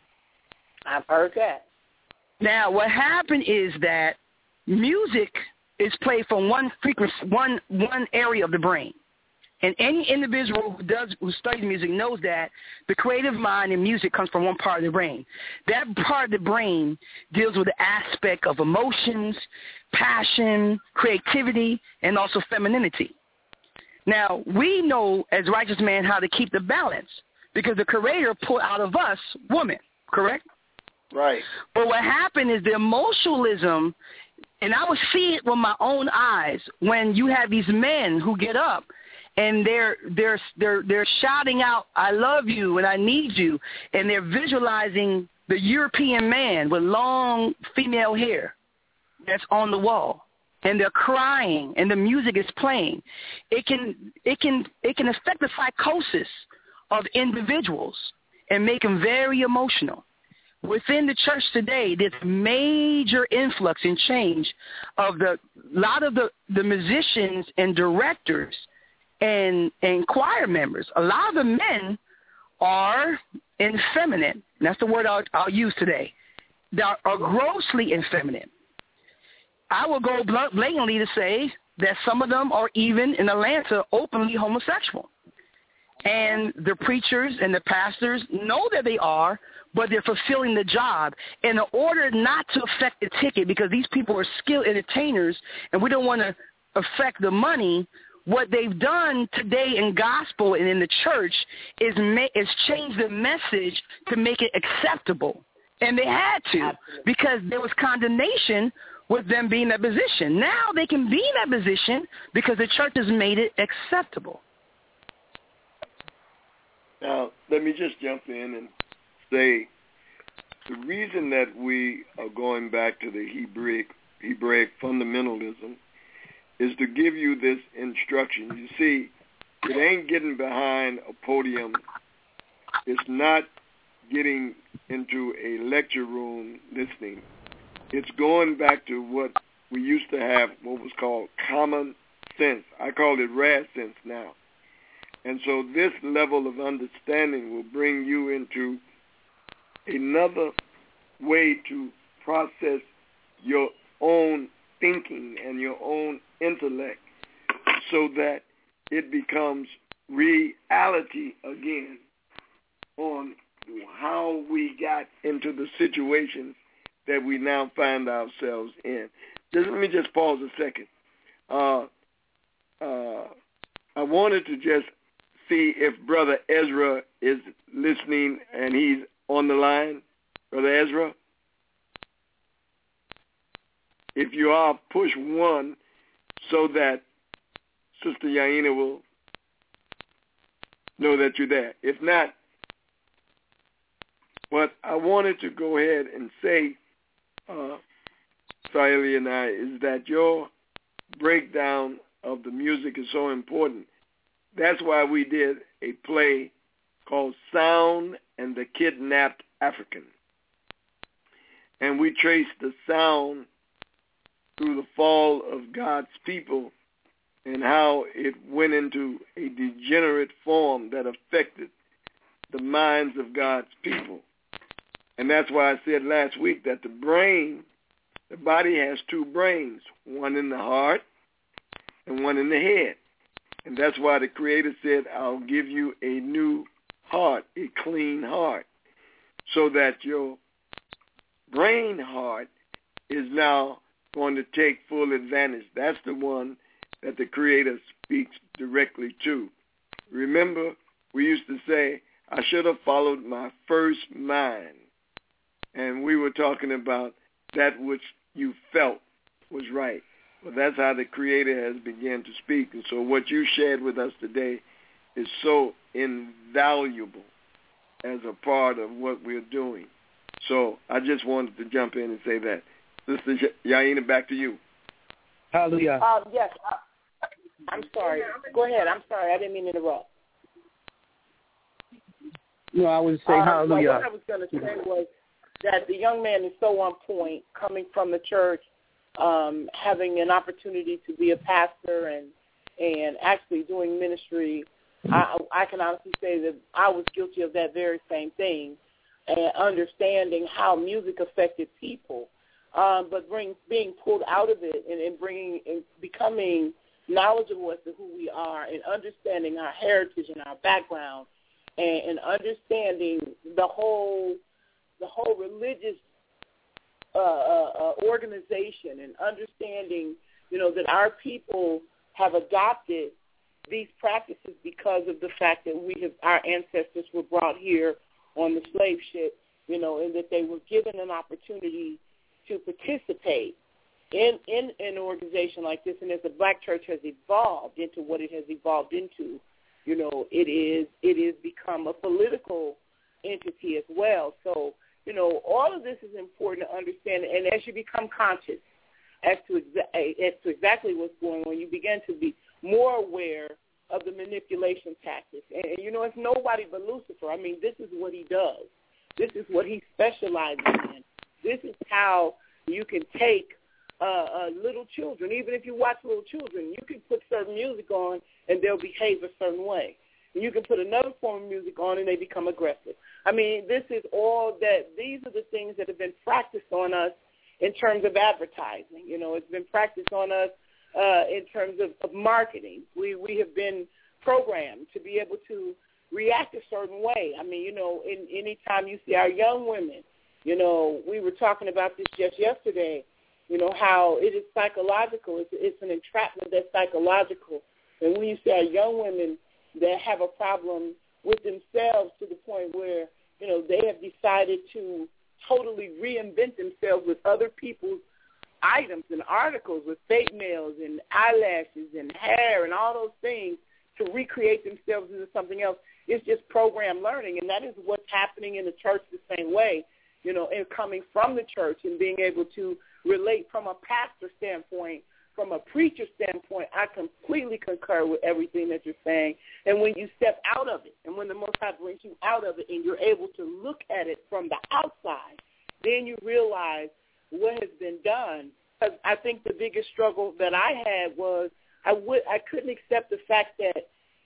I've heard that. Now, what happened is that music is played from one frequency, one area of the brain. And any individual who studies music knows that the creative mind in music comes from one part of the brain. That part of the brain deals with the aspect of emotions, passion, creativity, and also femininity. Now, we know as righteous men how to keep the balance because the Creator put out of us woman, correct? Right. But what happened is the emotionalism, and I would see it with my own eyes when you have these men who get up and they're shouting out, "I love you" and "I need you," and they're visualizing the European man with long female hair that's on the wall, and they're crying, and the music is playing. It can affect the psychosis of individuals and make them very emotional. Within the church today, there's major influx and change of a lot of the musicians and directors and choir members. A lot of the men are effeminate. That's the word I'll use today. They are grossly effeminate. I will go blatantly to say that some of them are even in Atlanta openly homosexual. And the preachers and the pastors know that they are, but they're fulfilling the job in order not to affect the ticket because these people are skilled entertainers and we don't want to affect the money. What they've done today in gospel and in the church is change the message to make it acceptable. And they had to because there was condemnation with them being in that position. Now they can be in that position because the church has made it acceptable. Now, let me just jump in and say the reason that we are going back to the Hebraic fundamentalism is to give you this instruction. You see, it ain't getting behind a podium. It's not getting into a lecture room listening. It's going back to what we used to have, what was called common sense. I call it rad sense now. And so this level of understanding will bring you into another way to process your own thinking and your own intellect so that it becomes reality again on how we got into the situations that we now find ourselves in. Let me just pause a second. I wanted to just see if Brother Ezra is listening and he's on the line. Brother Ezra? If you are, push 1 so that Sister Yaina will know that you're there. If not, what I wanted to go ahead and say, Saeli and I, is that your breakdown of the music is so important. That's why we did a play called Sound and the Kidnapped African. And we traced the sound through the fall of God's people and how it went into a degenerate form that affected the minds of God's people. And that's why I said last week that the body has 2 brains, one in the heart and one in the head. And that's why the Creator said, I'll give you a new heart, a clean heart, so that your brain heart is now going to take full advantage. That's the one that the Creator speaks directly to. Remember, we used to say, I should have followed my first mind. And we were talking about that which you felt was right. Well, that's how the Creator has begun to speak. And so what you shared with us today is so invaluable as a part of what we're doing. So I just wanted to jump in and say that. Sister Yaina, back to you. Hallelujah. Yes. I'm sorry. Go ahead. I'm sorry. I didn't mean to interrupt. No, I was saying hallelujah. What I was going to say was that the young man is so on point, coming from the church, having an opportunity to be a pastor and actually doing ministry. I can honestly say that I was guilty of that very same thing, and understanding how music affected people, but being pulled out of it and becoming knowledgeable as to who we are and understanding our heritage and our background and understanding the whole religious organization and understanding, that our people have adopted these practices because of the fact that our ancestors were brought here on the slave ship, and that they were given an opportunity to participate in an organization like this. And as the Black church has evolved into what it has evolved into, it is become a political entity as well. So, all of this is important to understand. And as you become conscious as to exactly what's going on, you begin to be more aware of the manipulation tactics. And it's nobody but Lucifer. I mean, this is what he does. This is what he specializes in. This is how you can take little children. Even if you watch little children, you can put certain music on and they'll behave a certain way. And you can put another form of music on and they become aggressive. I mean, this is all that. These are the things that have been practiced on us in terms of advertising. It's been practiced on us in terms of marketing. We have been programmed to be able to react a certain way. I mean, in any time you see our young women, we were talking about this just yesterday, how it is psychological. It's an entrapment that's psychological. And when you see our young women that have a problem with themselves to the point where, they have decided to totally reinvent themselves with other people's items and articles, with fake nails and eyelashes and hair and all those things to recreate themselves into something else. It's just program learning, and that is what's happening in the church the same way, and coming from the church and being able to relate from a pastor standpoint, from a preacher standpoint. I completely concur with everything that you're saying. And when you step out of it, and when the Most High brings you out of it and you're able to look at it from the outside, then you realize what has been done. Because I think the biggest struggle that I had was I couldn't accept the fact that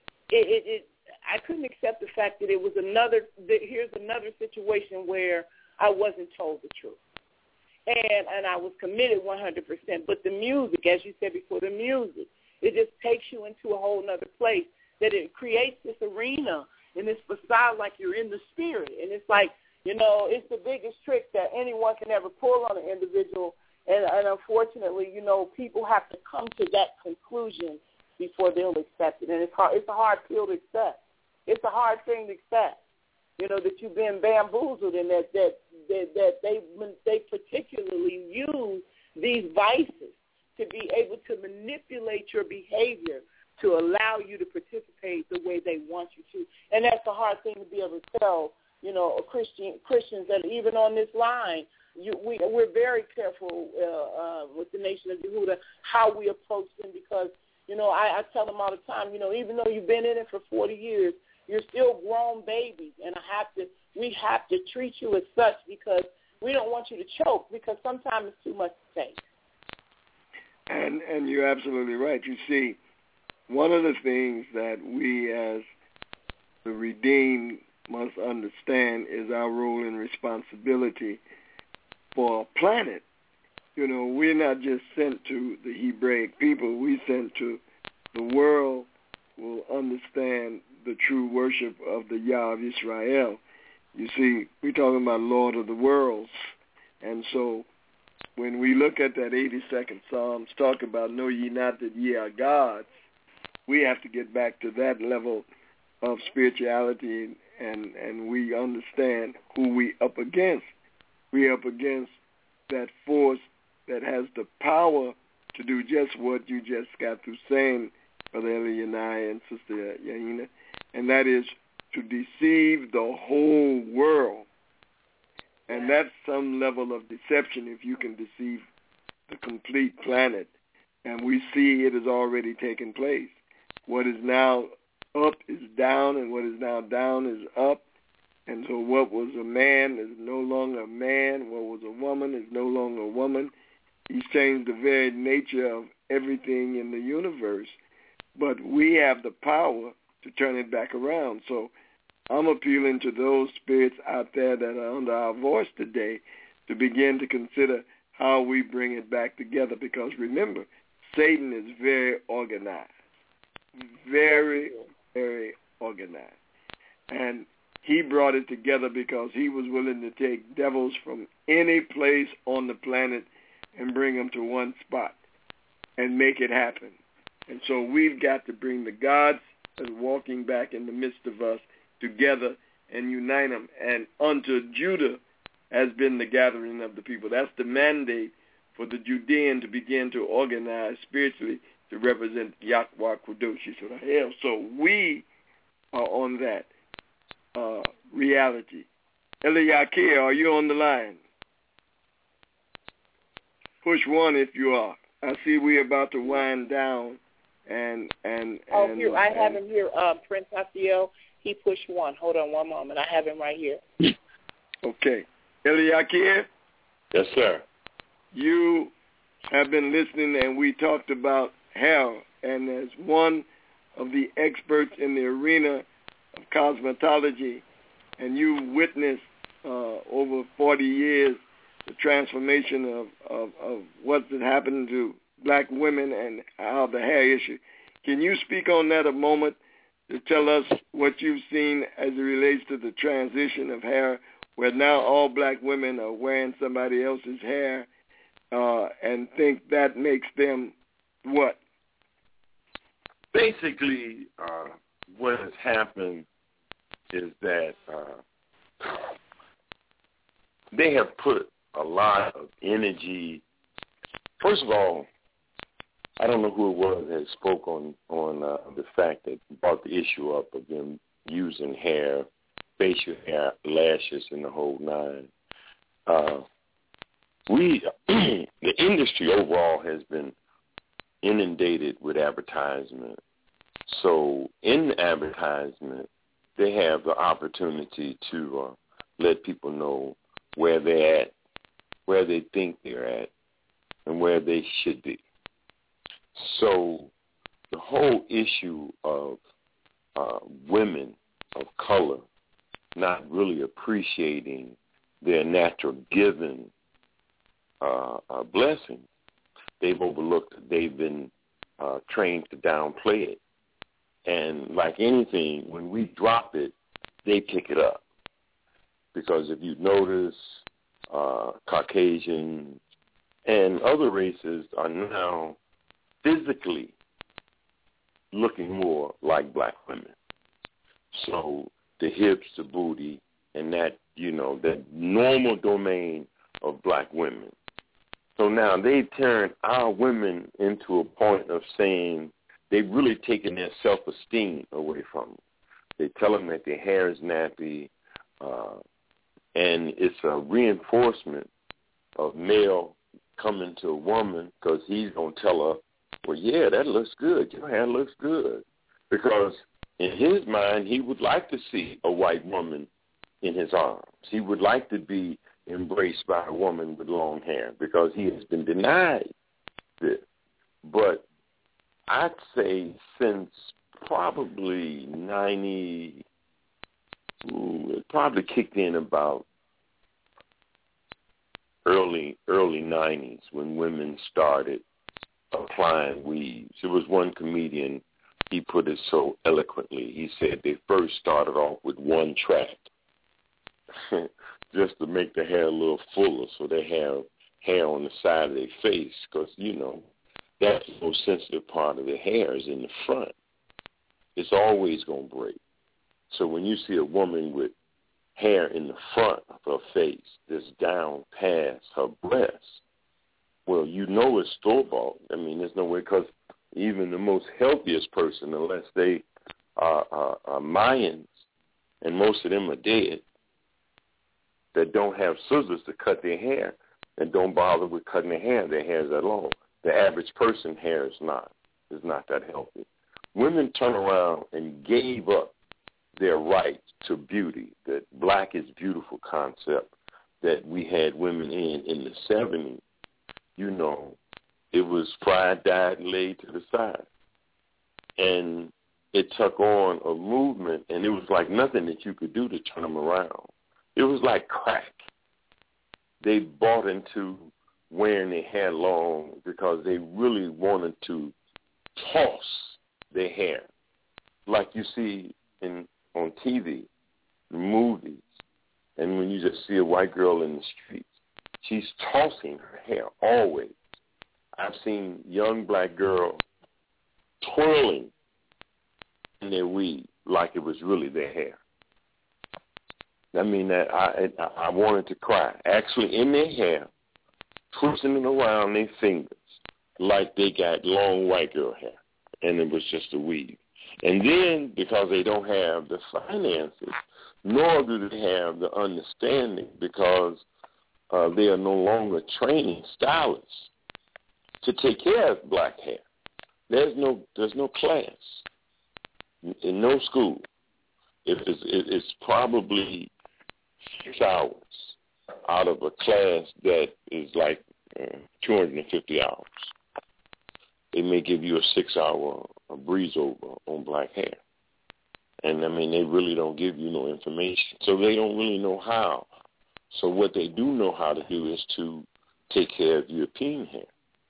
I couldn't accept the fact that it was here's another situation where I wasn't told the truth. And I was committed 100%. But the music, as you said before, the music, it just takes you into a whole other place, that it creates this arena and this facade like you're in the spirit. And it's like, it's the biggest trick that anyone can ever pull on an individual. And unfortunately, people have to come to that conclusion before they'll accept it. And it's hard. It's a hard pill to accept. It's a hard thing to accept, that you've been bamboozled and that they particularly use these vices to be able to manipulate your behavior to allow you to participate the way they want you to. And that's a hard thing to be able to tell, Christians that are even on this line. We're very careful with the Nation of Yehuda how we approach them because, I tell them all the time, even though you've been in it for 40 years, you're still grown babies, and we have to treat you as such because we don't want you to choke because sometimes it's too much to take. And you're absolutely right. You see, one of the things that we as the redeemed must understand is our role and responsibility for our planet. We're not just sent to the Hebraic people. We're sent to the world will understand the true worship of the Yah of Israel. You see, we're talking about Lord of the worlds. And so when we look at that 82nd Psalms, talk about know ye not that ye are gods, we have to get back to that level of spirituality and we understand who we up against. We up against that force that has the power to do just what you just got through saying, Brother Elianai and Sister Yahina, and that is to deceive the whole world. And that's some level of deception if you can deceive the complete planet. And we see it has already taken place. What is now up is down, and what is now down is up. And so what was a man is no longer a man. What was a woman is no longer a woman. He's changed the very nature of everything in the universe. But we have the power to turn it back around. So I'm appealing to those spirits out there that are under our voice today to begin to consider how we bring it back together. Because remember, Satan is very organized. Very, very organized. And he brought it together because he was willing to take devils from any place on the planet and bring them to one spot and make it happen. And so we've got to bring the gods that are walking back in the midst of us together and unite them. And unto Judah has been the gathering of the people. That's the mandate for the Judean to begin to organize spiritually to represent Yahweh Kadosh Yisrael. So we are on that reality. Eliakir, are you on the line? Push 1 if you are. I see we're about to wind down. I have him here, Prince Asiel. He pushed 1. Hold on one moment. I have him right here. Okay. Eliakir? Yes, sir. You have been listening, and we talked about hell. And as one of the experts in the arena of cosmetology, and you witnessed over 40 years the transformation of what's been happening to black women and how the hair issue. Can you speak on that a moment to tell us what you've seen as it relates to the transition of hair, where now all black women are wearing somebody else's hair and think that makes them what? Basically, what has happened is that they have put a lot of energy. First of all, I don't know who it was that spoke on the fact that brought the issue up of them using hair, facial hair, lashes, and the whole nine. The industry overall has been inundated with advertisement. So in the advertisement, they have the opportunity to let people know where they're at, where they think they're at, and where they should be. So the whole issue of women of color not really appreciating their natural given blessing, they've overlooked it. They've been trained to downplay it. And like anything, when we drop it, they pick it up. Because if you notice, Caucasian and other races are now physically looking more like black women. So the hips, the booty, and that, that normal domain of black women So now they've turned our women into a point of saying they've really taken their self-esteem away from them. They tell them that their hair is nappy, and it's a reinforcement of male coming to a woman because he's going to tell her, well, yeah, that looks good. Your hair looks good. Because in his mind, he would like to see a white woman in his arms. He would like to be embraced by a woman with long hair because he has been denied this. But I'd say since probably it probably kicked in about early 90s when women started applying weaves. There was one comedian, he put it so eloquently. He said they first started off with one track just to make the hair a little fuller so they have hair on the side of their face because, you know, that's the most sensitive part of the hair is in the front. It's always going to break. So when you see a woman with hair in the front of her face that's down past her breast, well, you know it's store-bought. I mean, there's no way, because even the most healthiest person, unless they are Mayans, and most of them are dead, that don't have scissors to cut their hair and don't bother with cutting their hair is that long. The average person's hair is not that healthy. Women turn around and gave up their right to beauty, that black is beautiful concept that we had women in the 70s. You know, it was fried, dyed, and laid to the side. And it took on a movement, and it was like nothing that you could do to turn them around. It was like crack. They bought into wearing their hair long because they really wanted to toss their hair. Like you see on TV, movies, and when you just see a white girl in the streets, she's tossing her hair always. I've seen young black girls twirling in their weave like it was really their hair. I mean, that I wanted to cry. Actually, in their hair, twisting it around their fingers like they got long white girl hair, and it was just a weave. And then, because they don't have the finances, nor do they have the understanding, because they are no longer training stylists to take care of black hair. There's no class in no school. It's probably 6 hours out of a class that is like 250 hours. They may give you a 6-hour breeze over on black hair. And, I mean, they really don't give you no information. So they don't really know how. So what they do know how to do is to take care of European hair.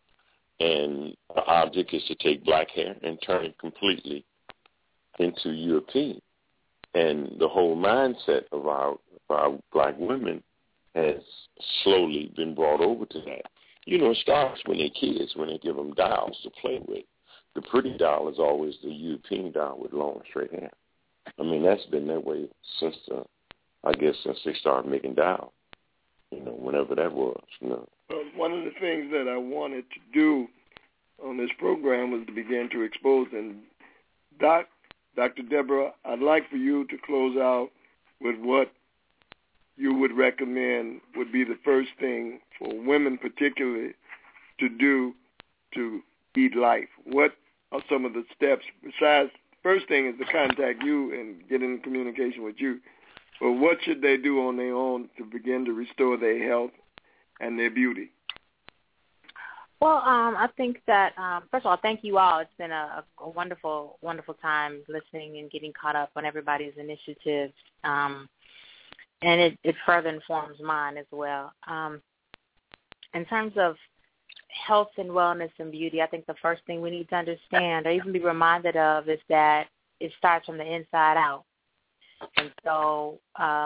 And the object is to take black hair and turn it completely into European. And the whole mindset of our black women has slowly been brought over to that. You know, it starts when they're kids, when they give them dolls to play with. The pretty doll is always the European doll with long, straight hair. I mean, that's been that way since they started making dolls, you know, whenever that was, you know. One of the things that I wanted to do on this program was to begin to expose, and Dr. Deborah, I'd like for you to close out with what you would recommend would be the first thing for women particularly to do to eat life. What are some of the steps? Besides, first thing is to contact you and get in communication with you. But what should they do on their own to begin to restore their health and their beauty? Well, I think that, first of all, thank you all. It's been a wonderful, wonderful time listening and getting caught up on everybody's initiatives. And it further informs mine as well. In terms of health and wellness and beauty, I think the first thing we need to understand or even be reminded of is that it starts from the inside out. And so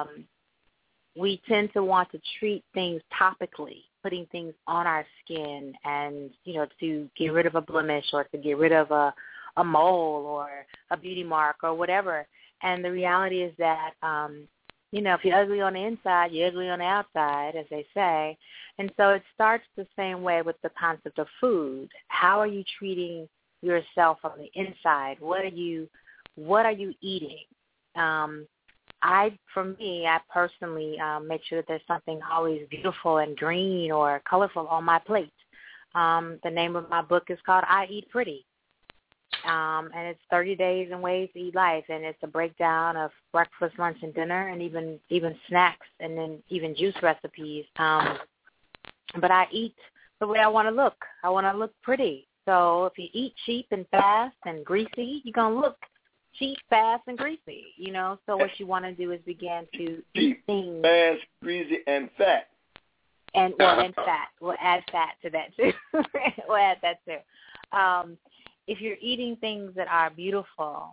we tend to want to treat things topically, putting things on our skin and, you know, to get rid of a blemish or to get rid of a mole or a beauty mark or whatever. And the reality is that You know, if you're ugly on the inside, you're ugly on the outside, as they say. And so it starts the same way with the concept of food. How are you treating yourself on the inside? What are you eating? For me, I personally make sure that there's something always beautiful and green or colorful on my plate. The name of my book is called I Eat Pretty. And it's 30 Days and Ways to Eat Life, and it's a breakdown of breakfast, lunch, and dinner, and even snacks, and then even juice recipes. But I eat the way I want to look. I want to look pretty. So if you eat cheap and fast and greasy, you're going to look cheap, fast, and greasy, you know. So what you want to do is begin to eat things. Fast, greasy, and fat. And fat. We'll add fat to that, too. We'll add that, too. If you're eating things that are beautiful,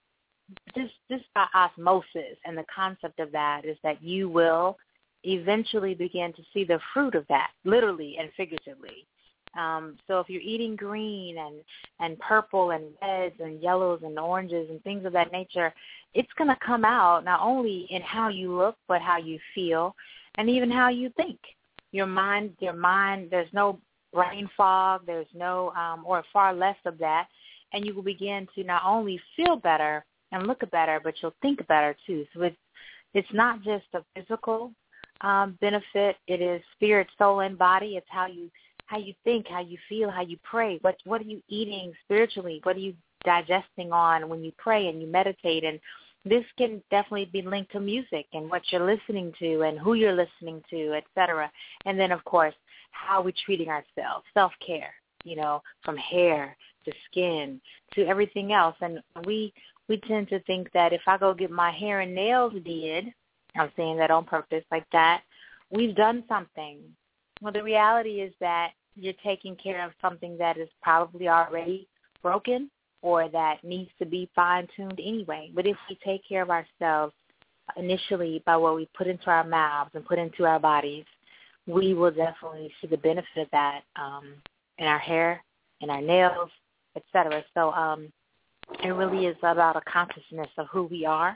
just by osmosis, and the concept of that is that you will eventually begin to see the fruit of that, literally and figuratively. So if you're eating green and purple and reds and yellows and oranges and things of that nature, it's going to come out not only in how you look, but how you feel and even how you think. Your mind, there's no brain fog, there's no, or far less of that, and you will begin to not only feel better and look better, but you'll think better too. So it's not just a physical benefit, it is spirit, soul, and body. It's how you think, how you feel, how you pray. What are you eating spiritually? What are you digesting on when you pray and you meditate? And this can definitely be linked to music and what you're listening to and who you're listening to, et cetera. And then, of course, how we're treating ourselves, self-care, you know, from hair to skin to everything else. And we tend to think that if I go get my hair and nails did, I'm saying that on purpose like that, we've done something. Well, the reality is that you're taking care of something that is probably already broken or that needs to be fine-tuned anyway. But if we take care of ourselves initially by what we put into our mouths and put into our bodies, we will definitely see the benefit of that in our hair, in our nails, et cetera. So it really is about a consciousness of who we are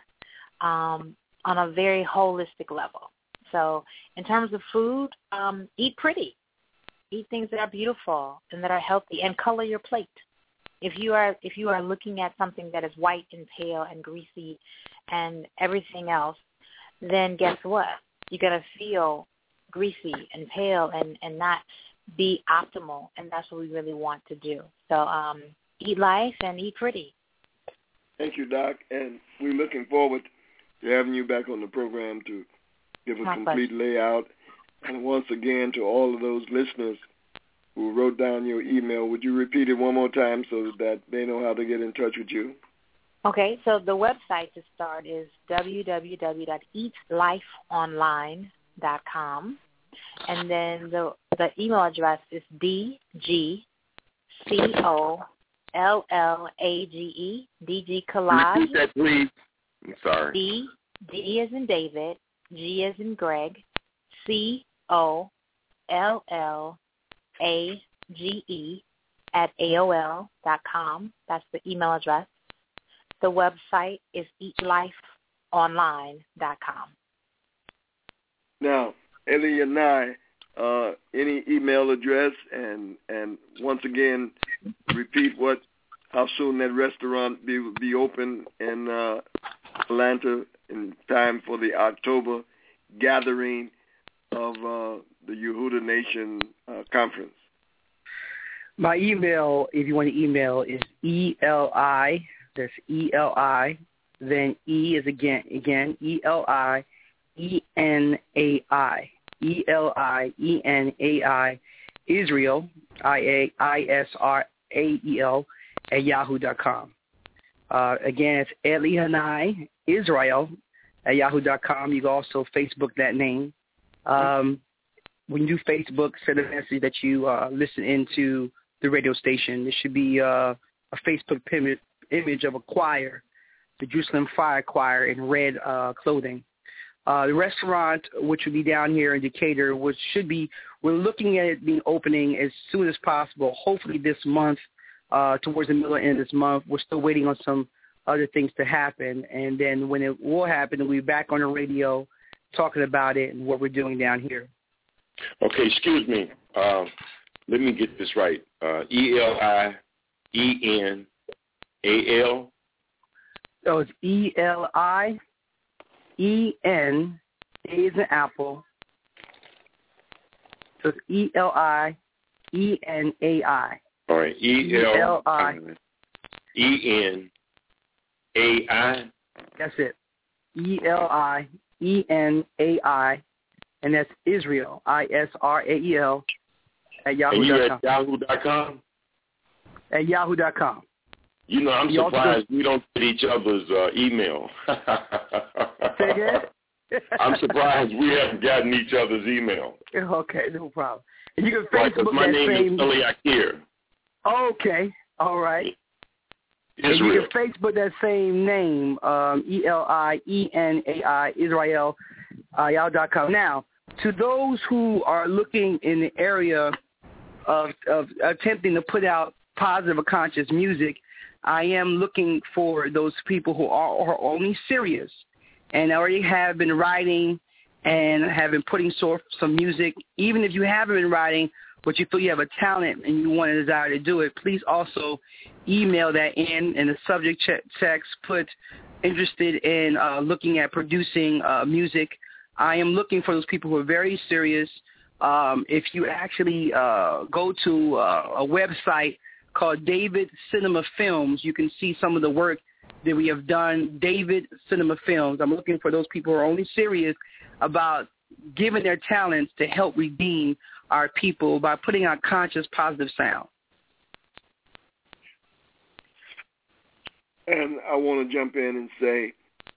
on a very holistic level. So in terms of food, eat pretty. Eat things that are beautiful and that are healthy, and color your plate. If you are looking at something that is white and pale and greasy and everything else, then guess what? You're going to feel greasy and pale and not be optimal, and that's what we really want to do. So eat life and eat pretty. Thank you, Doc, and we're looking forward to having you back on the program to give a complete layout. And once again, to all of those listeners who wrote down your email, would you repeat it one more time so that they know how to get in touch with you? Okay, so the website to start is www.eatlifeonline.com. And then the email address is DGCOLLAGE, DG Collage. Repeat that, please. I'm sorry. D as in David, G as in Greg, COLLAGE @AOL.com. That's the email address. The website is eatlifeonline.com. Now, Eli and I, any email address, and once again, repeat how soon that restaurant will be open in Atlanta in time for the October gathering of the Yehuda Nation conference. My email, if you want to email, is ELI. That's ELI. Then E is again ELI. ENAI, ELIENAI, Israel, IAISRAEL @yahoo.com. Again, it's Elihanai Israel @yahoo.com. You can also Facebook that name. When you do Facebook, send a message that you listen into the radio station. There should be a Facebook image of a choir, the Jerusalem Fire Choir in red clothing. The restaurant, which will be down here in Decatur, we're looking at it being opening as soon as possible, hopefully this month, towards the middle and end of this month. We're still waiting on some other things to happen. And then when it will happen, we'll be back on the radio talking about it and what we're doing down here. Okay, excuse me. Let me get this right. ELIENAL. So it's ELIEN, A is an apple. So it's ELIENAI. All right, ELIENAI. That's it. ELIENAI, and that's Israel, ISRAEL, at yahoo.com. And you're at yahoo.com? At yahoo.com. You know, I'm surprised we don't get each other's email. Say again? I'm surprised we haven't gotten each other's email. Okay, no problem. And you can Facebook my that name same... is Eli Akir. Okay, all right. Israel. And you can Facebook that same name, ELIENAI, Israel, yahoo.com. Now, to those who are looking in the area of attempting to put out positive or conscious music, I am looking for those people who are only serious and already have been writing and have been putting some music. Even if you haven't been writing, but you feel you have a talent and you want a desire to do it, please also email that in the subject text, put interested in looking at producing music. I am looking for those people who are very serious. If you actually go to a website called David Cinema Films, you can see some of the work that we have done, David Cinema Films. I'm looking for those people who are only serious about giving their talents to help redeem our people by putting out conscious, positive sound. And I want to jump in and say,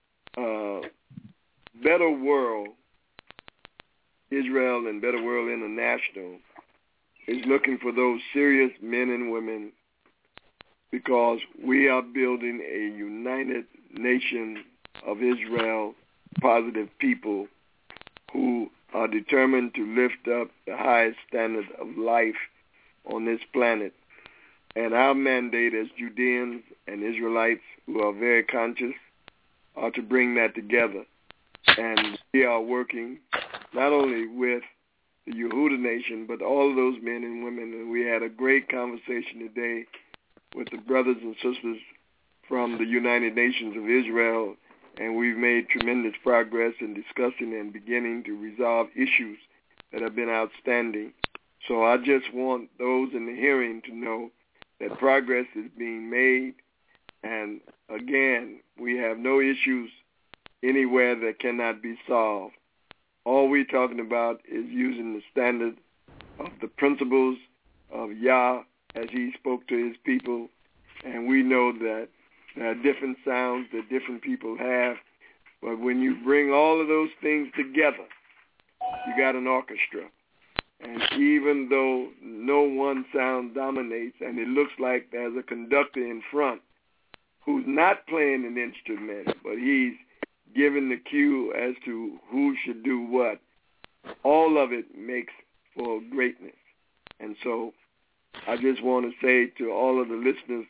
Better World, Israel and Better World International is looking for those serious men and women because we are building a united nation of Israel, positive people who are determined to lift up the highest standard of life on this planet. And our mandate as Judeans and Israelites who are very conscious are to bring that together. And we are working not only with the Yehuda Nation, but all of those men and women. And we had a great conversation today with the brothers and sisters from the United Nations of Israel, and we've made tremendous progress in discussing and beginning to resolve issues that have been outstanding. So I just want those in the hearing to know that progress is being made, and again, we have no issues anywhere that cannot be solved. All we're talking about is using the standard of the principles of Yah as he spoke to his people, and we know that there are different sounds that different people have, but when you bring all of those things together, you got an orchestra. And even though no one sound dominates and it looks like there's a conductor in front who's not playing an instrument, but he's giving the cue as to who should do what, all of it makes for greatness. And so I just want to say to all of the listeners,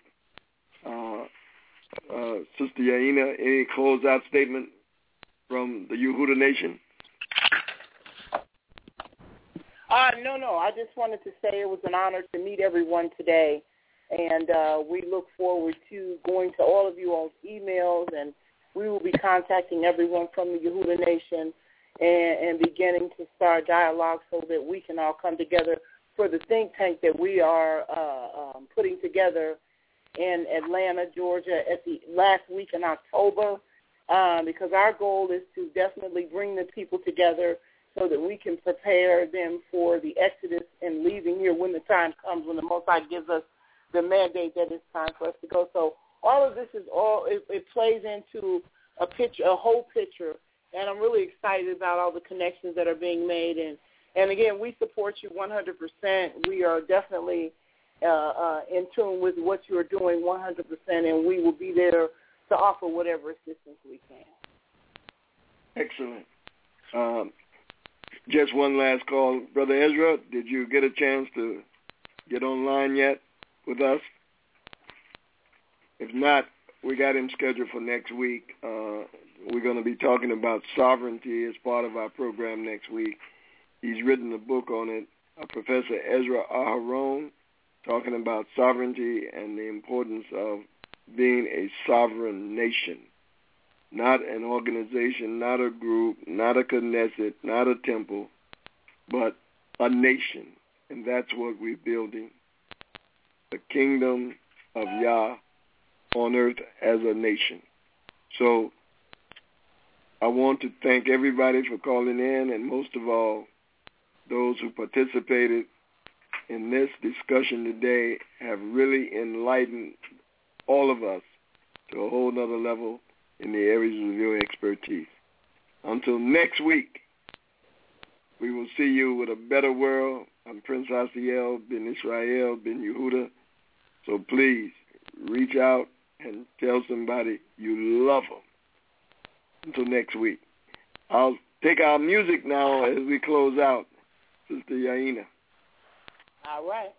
Sister Yaina, any closeout statement from the Yehuda Nation? No. I just wanted to say it was an honor to meet everyone today, and we look forward to going to all of you all's emails, and we will be contacting everyone from the Yehuda Nation and beginning to start dialogue so that we can all come together for the think tank that we are putting together in Atlanta, Georgia at the last week in October, because our goal is to definitely bring the people together so that we can prepare them for the exodus and leaving here when the time comes, when the Most High gives us the mandate that it's time for us to go. So all of this is it plays into a picture, a whole picture, and I'm really excited about all the connections that are being made. And again, we support you 100%. We are definitely in tune with what you are doing 100%, and we will be there to offer whatever assistance we can. Excellent. Just one last call. Brother Ezra, did you get a chance to get online yet with us? If not, we got him scheduled for next week. We're going to be talking about sovereignty as part of our program next week. He's written a book on it, Professor Ezra Aharon, talking about sovereignty and the importance of being a sovereign nation. Not an organization, not a group, not a Knesset, not a temple, but a nation. And that's what we're building, the kingdom of Yah on earth as a nation. So I want to thank everybody for calling in, and most of all, those who participated in this discussion today have really enlightened all of us to a whole nother level in the areas of your expertise. Until next week, we will see you with a better world. I'm Prince Asiel bin Israel bin Yehuda. So please reach out and tell somebody you love them. Until next week. I'll take our music now as we close out. Sister Yaina. All right.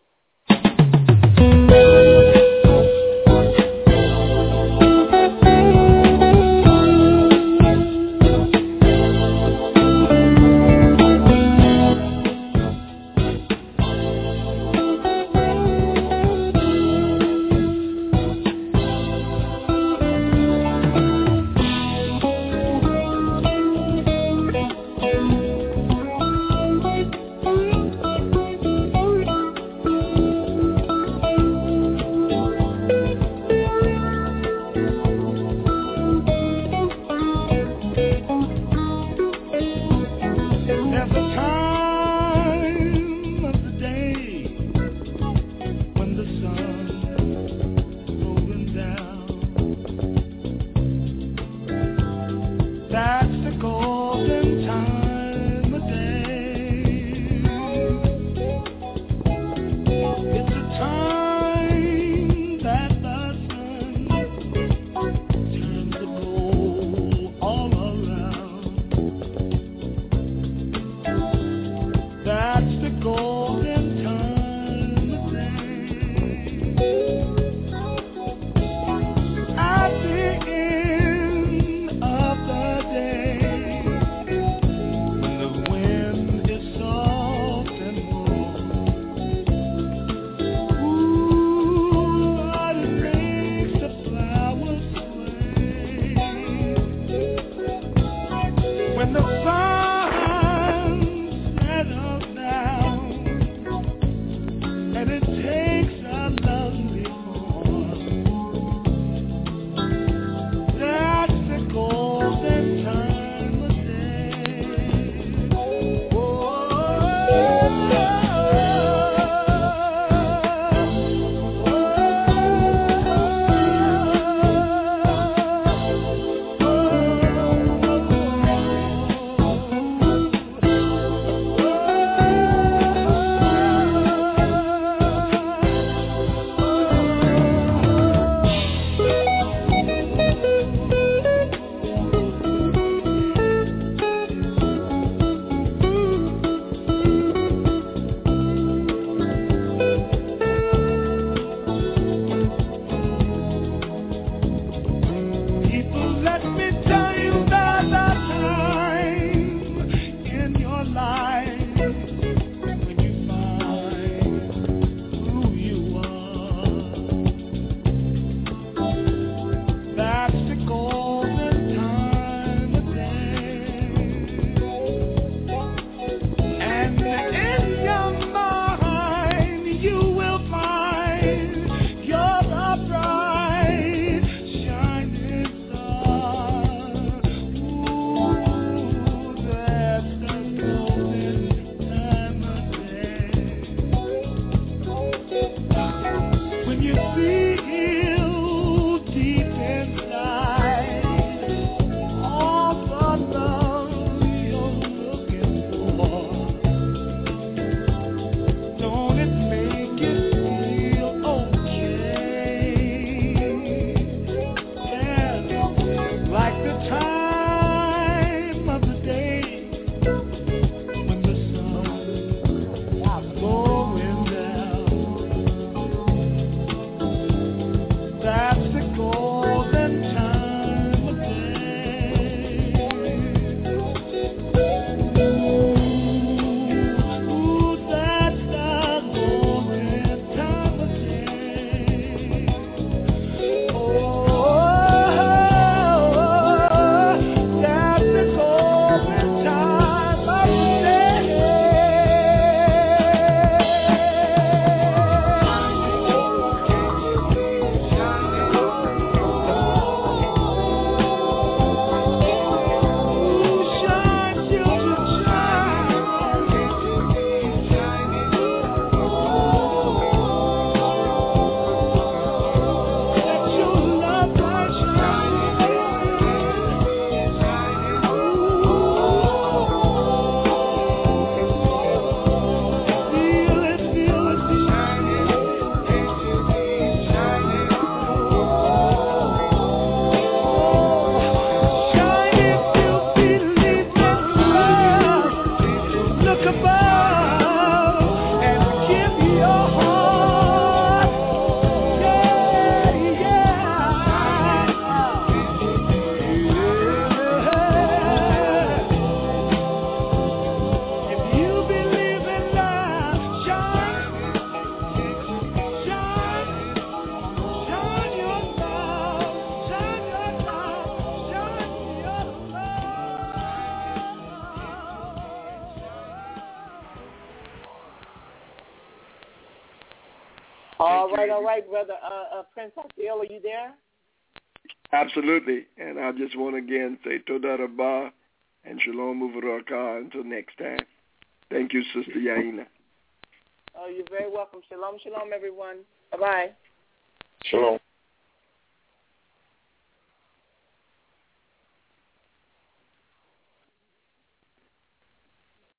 All right, Brother Prince Asiel, are you there? Absolutely. And I just want to again say Toda Rabah and Shalom Uvaracha until next time. Thank you, Sister Yaina. Oh, you're very welcome. Shalom, shalom, everyone. Bye-bye. Shalom.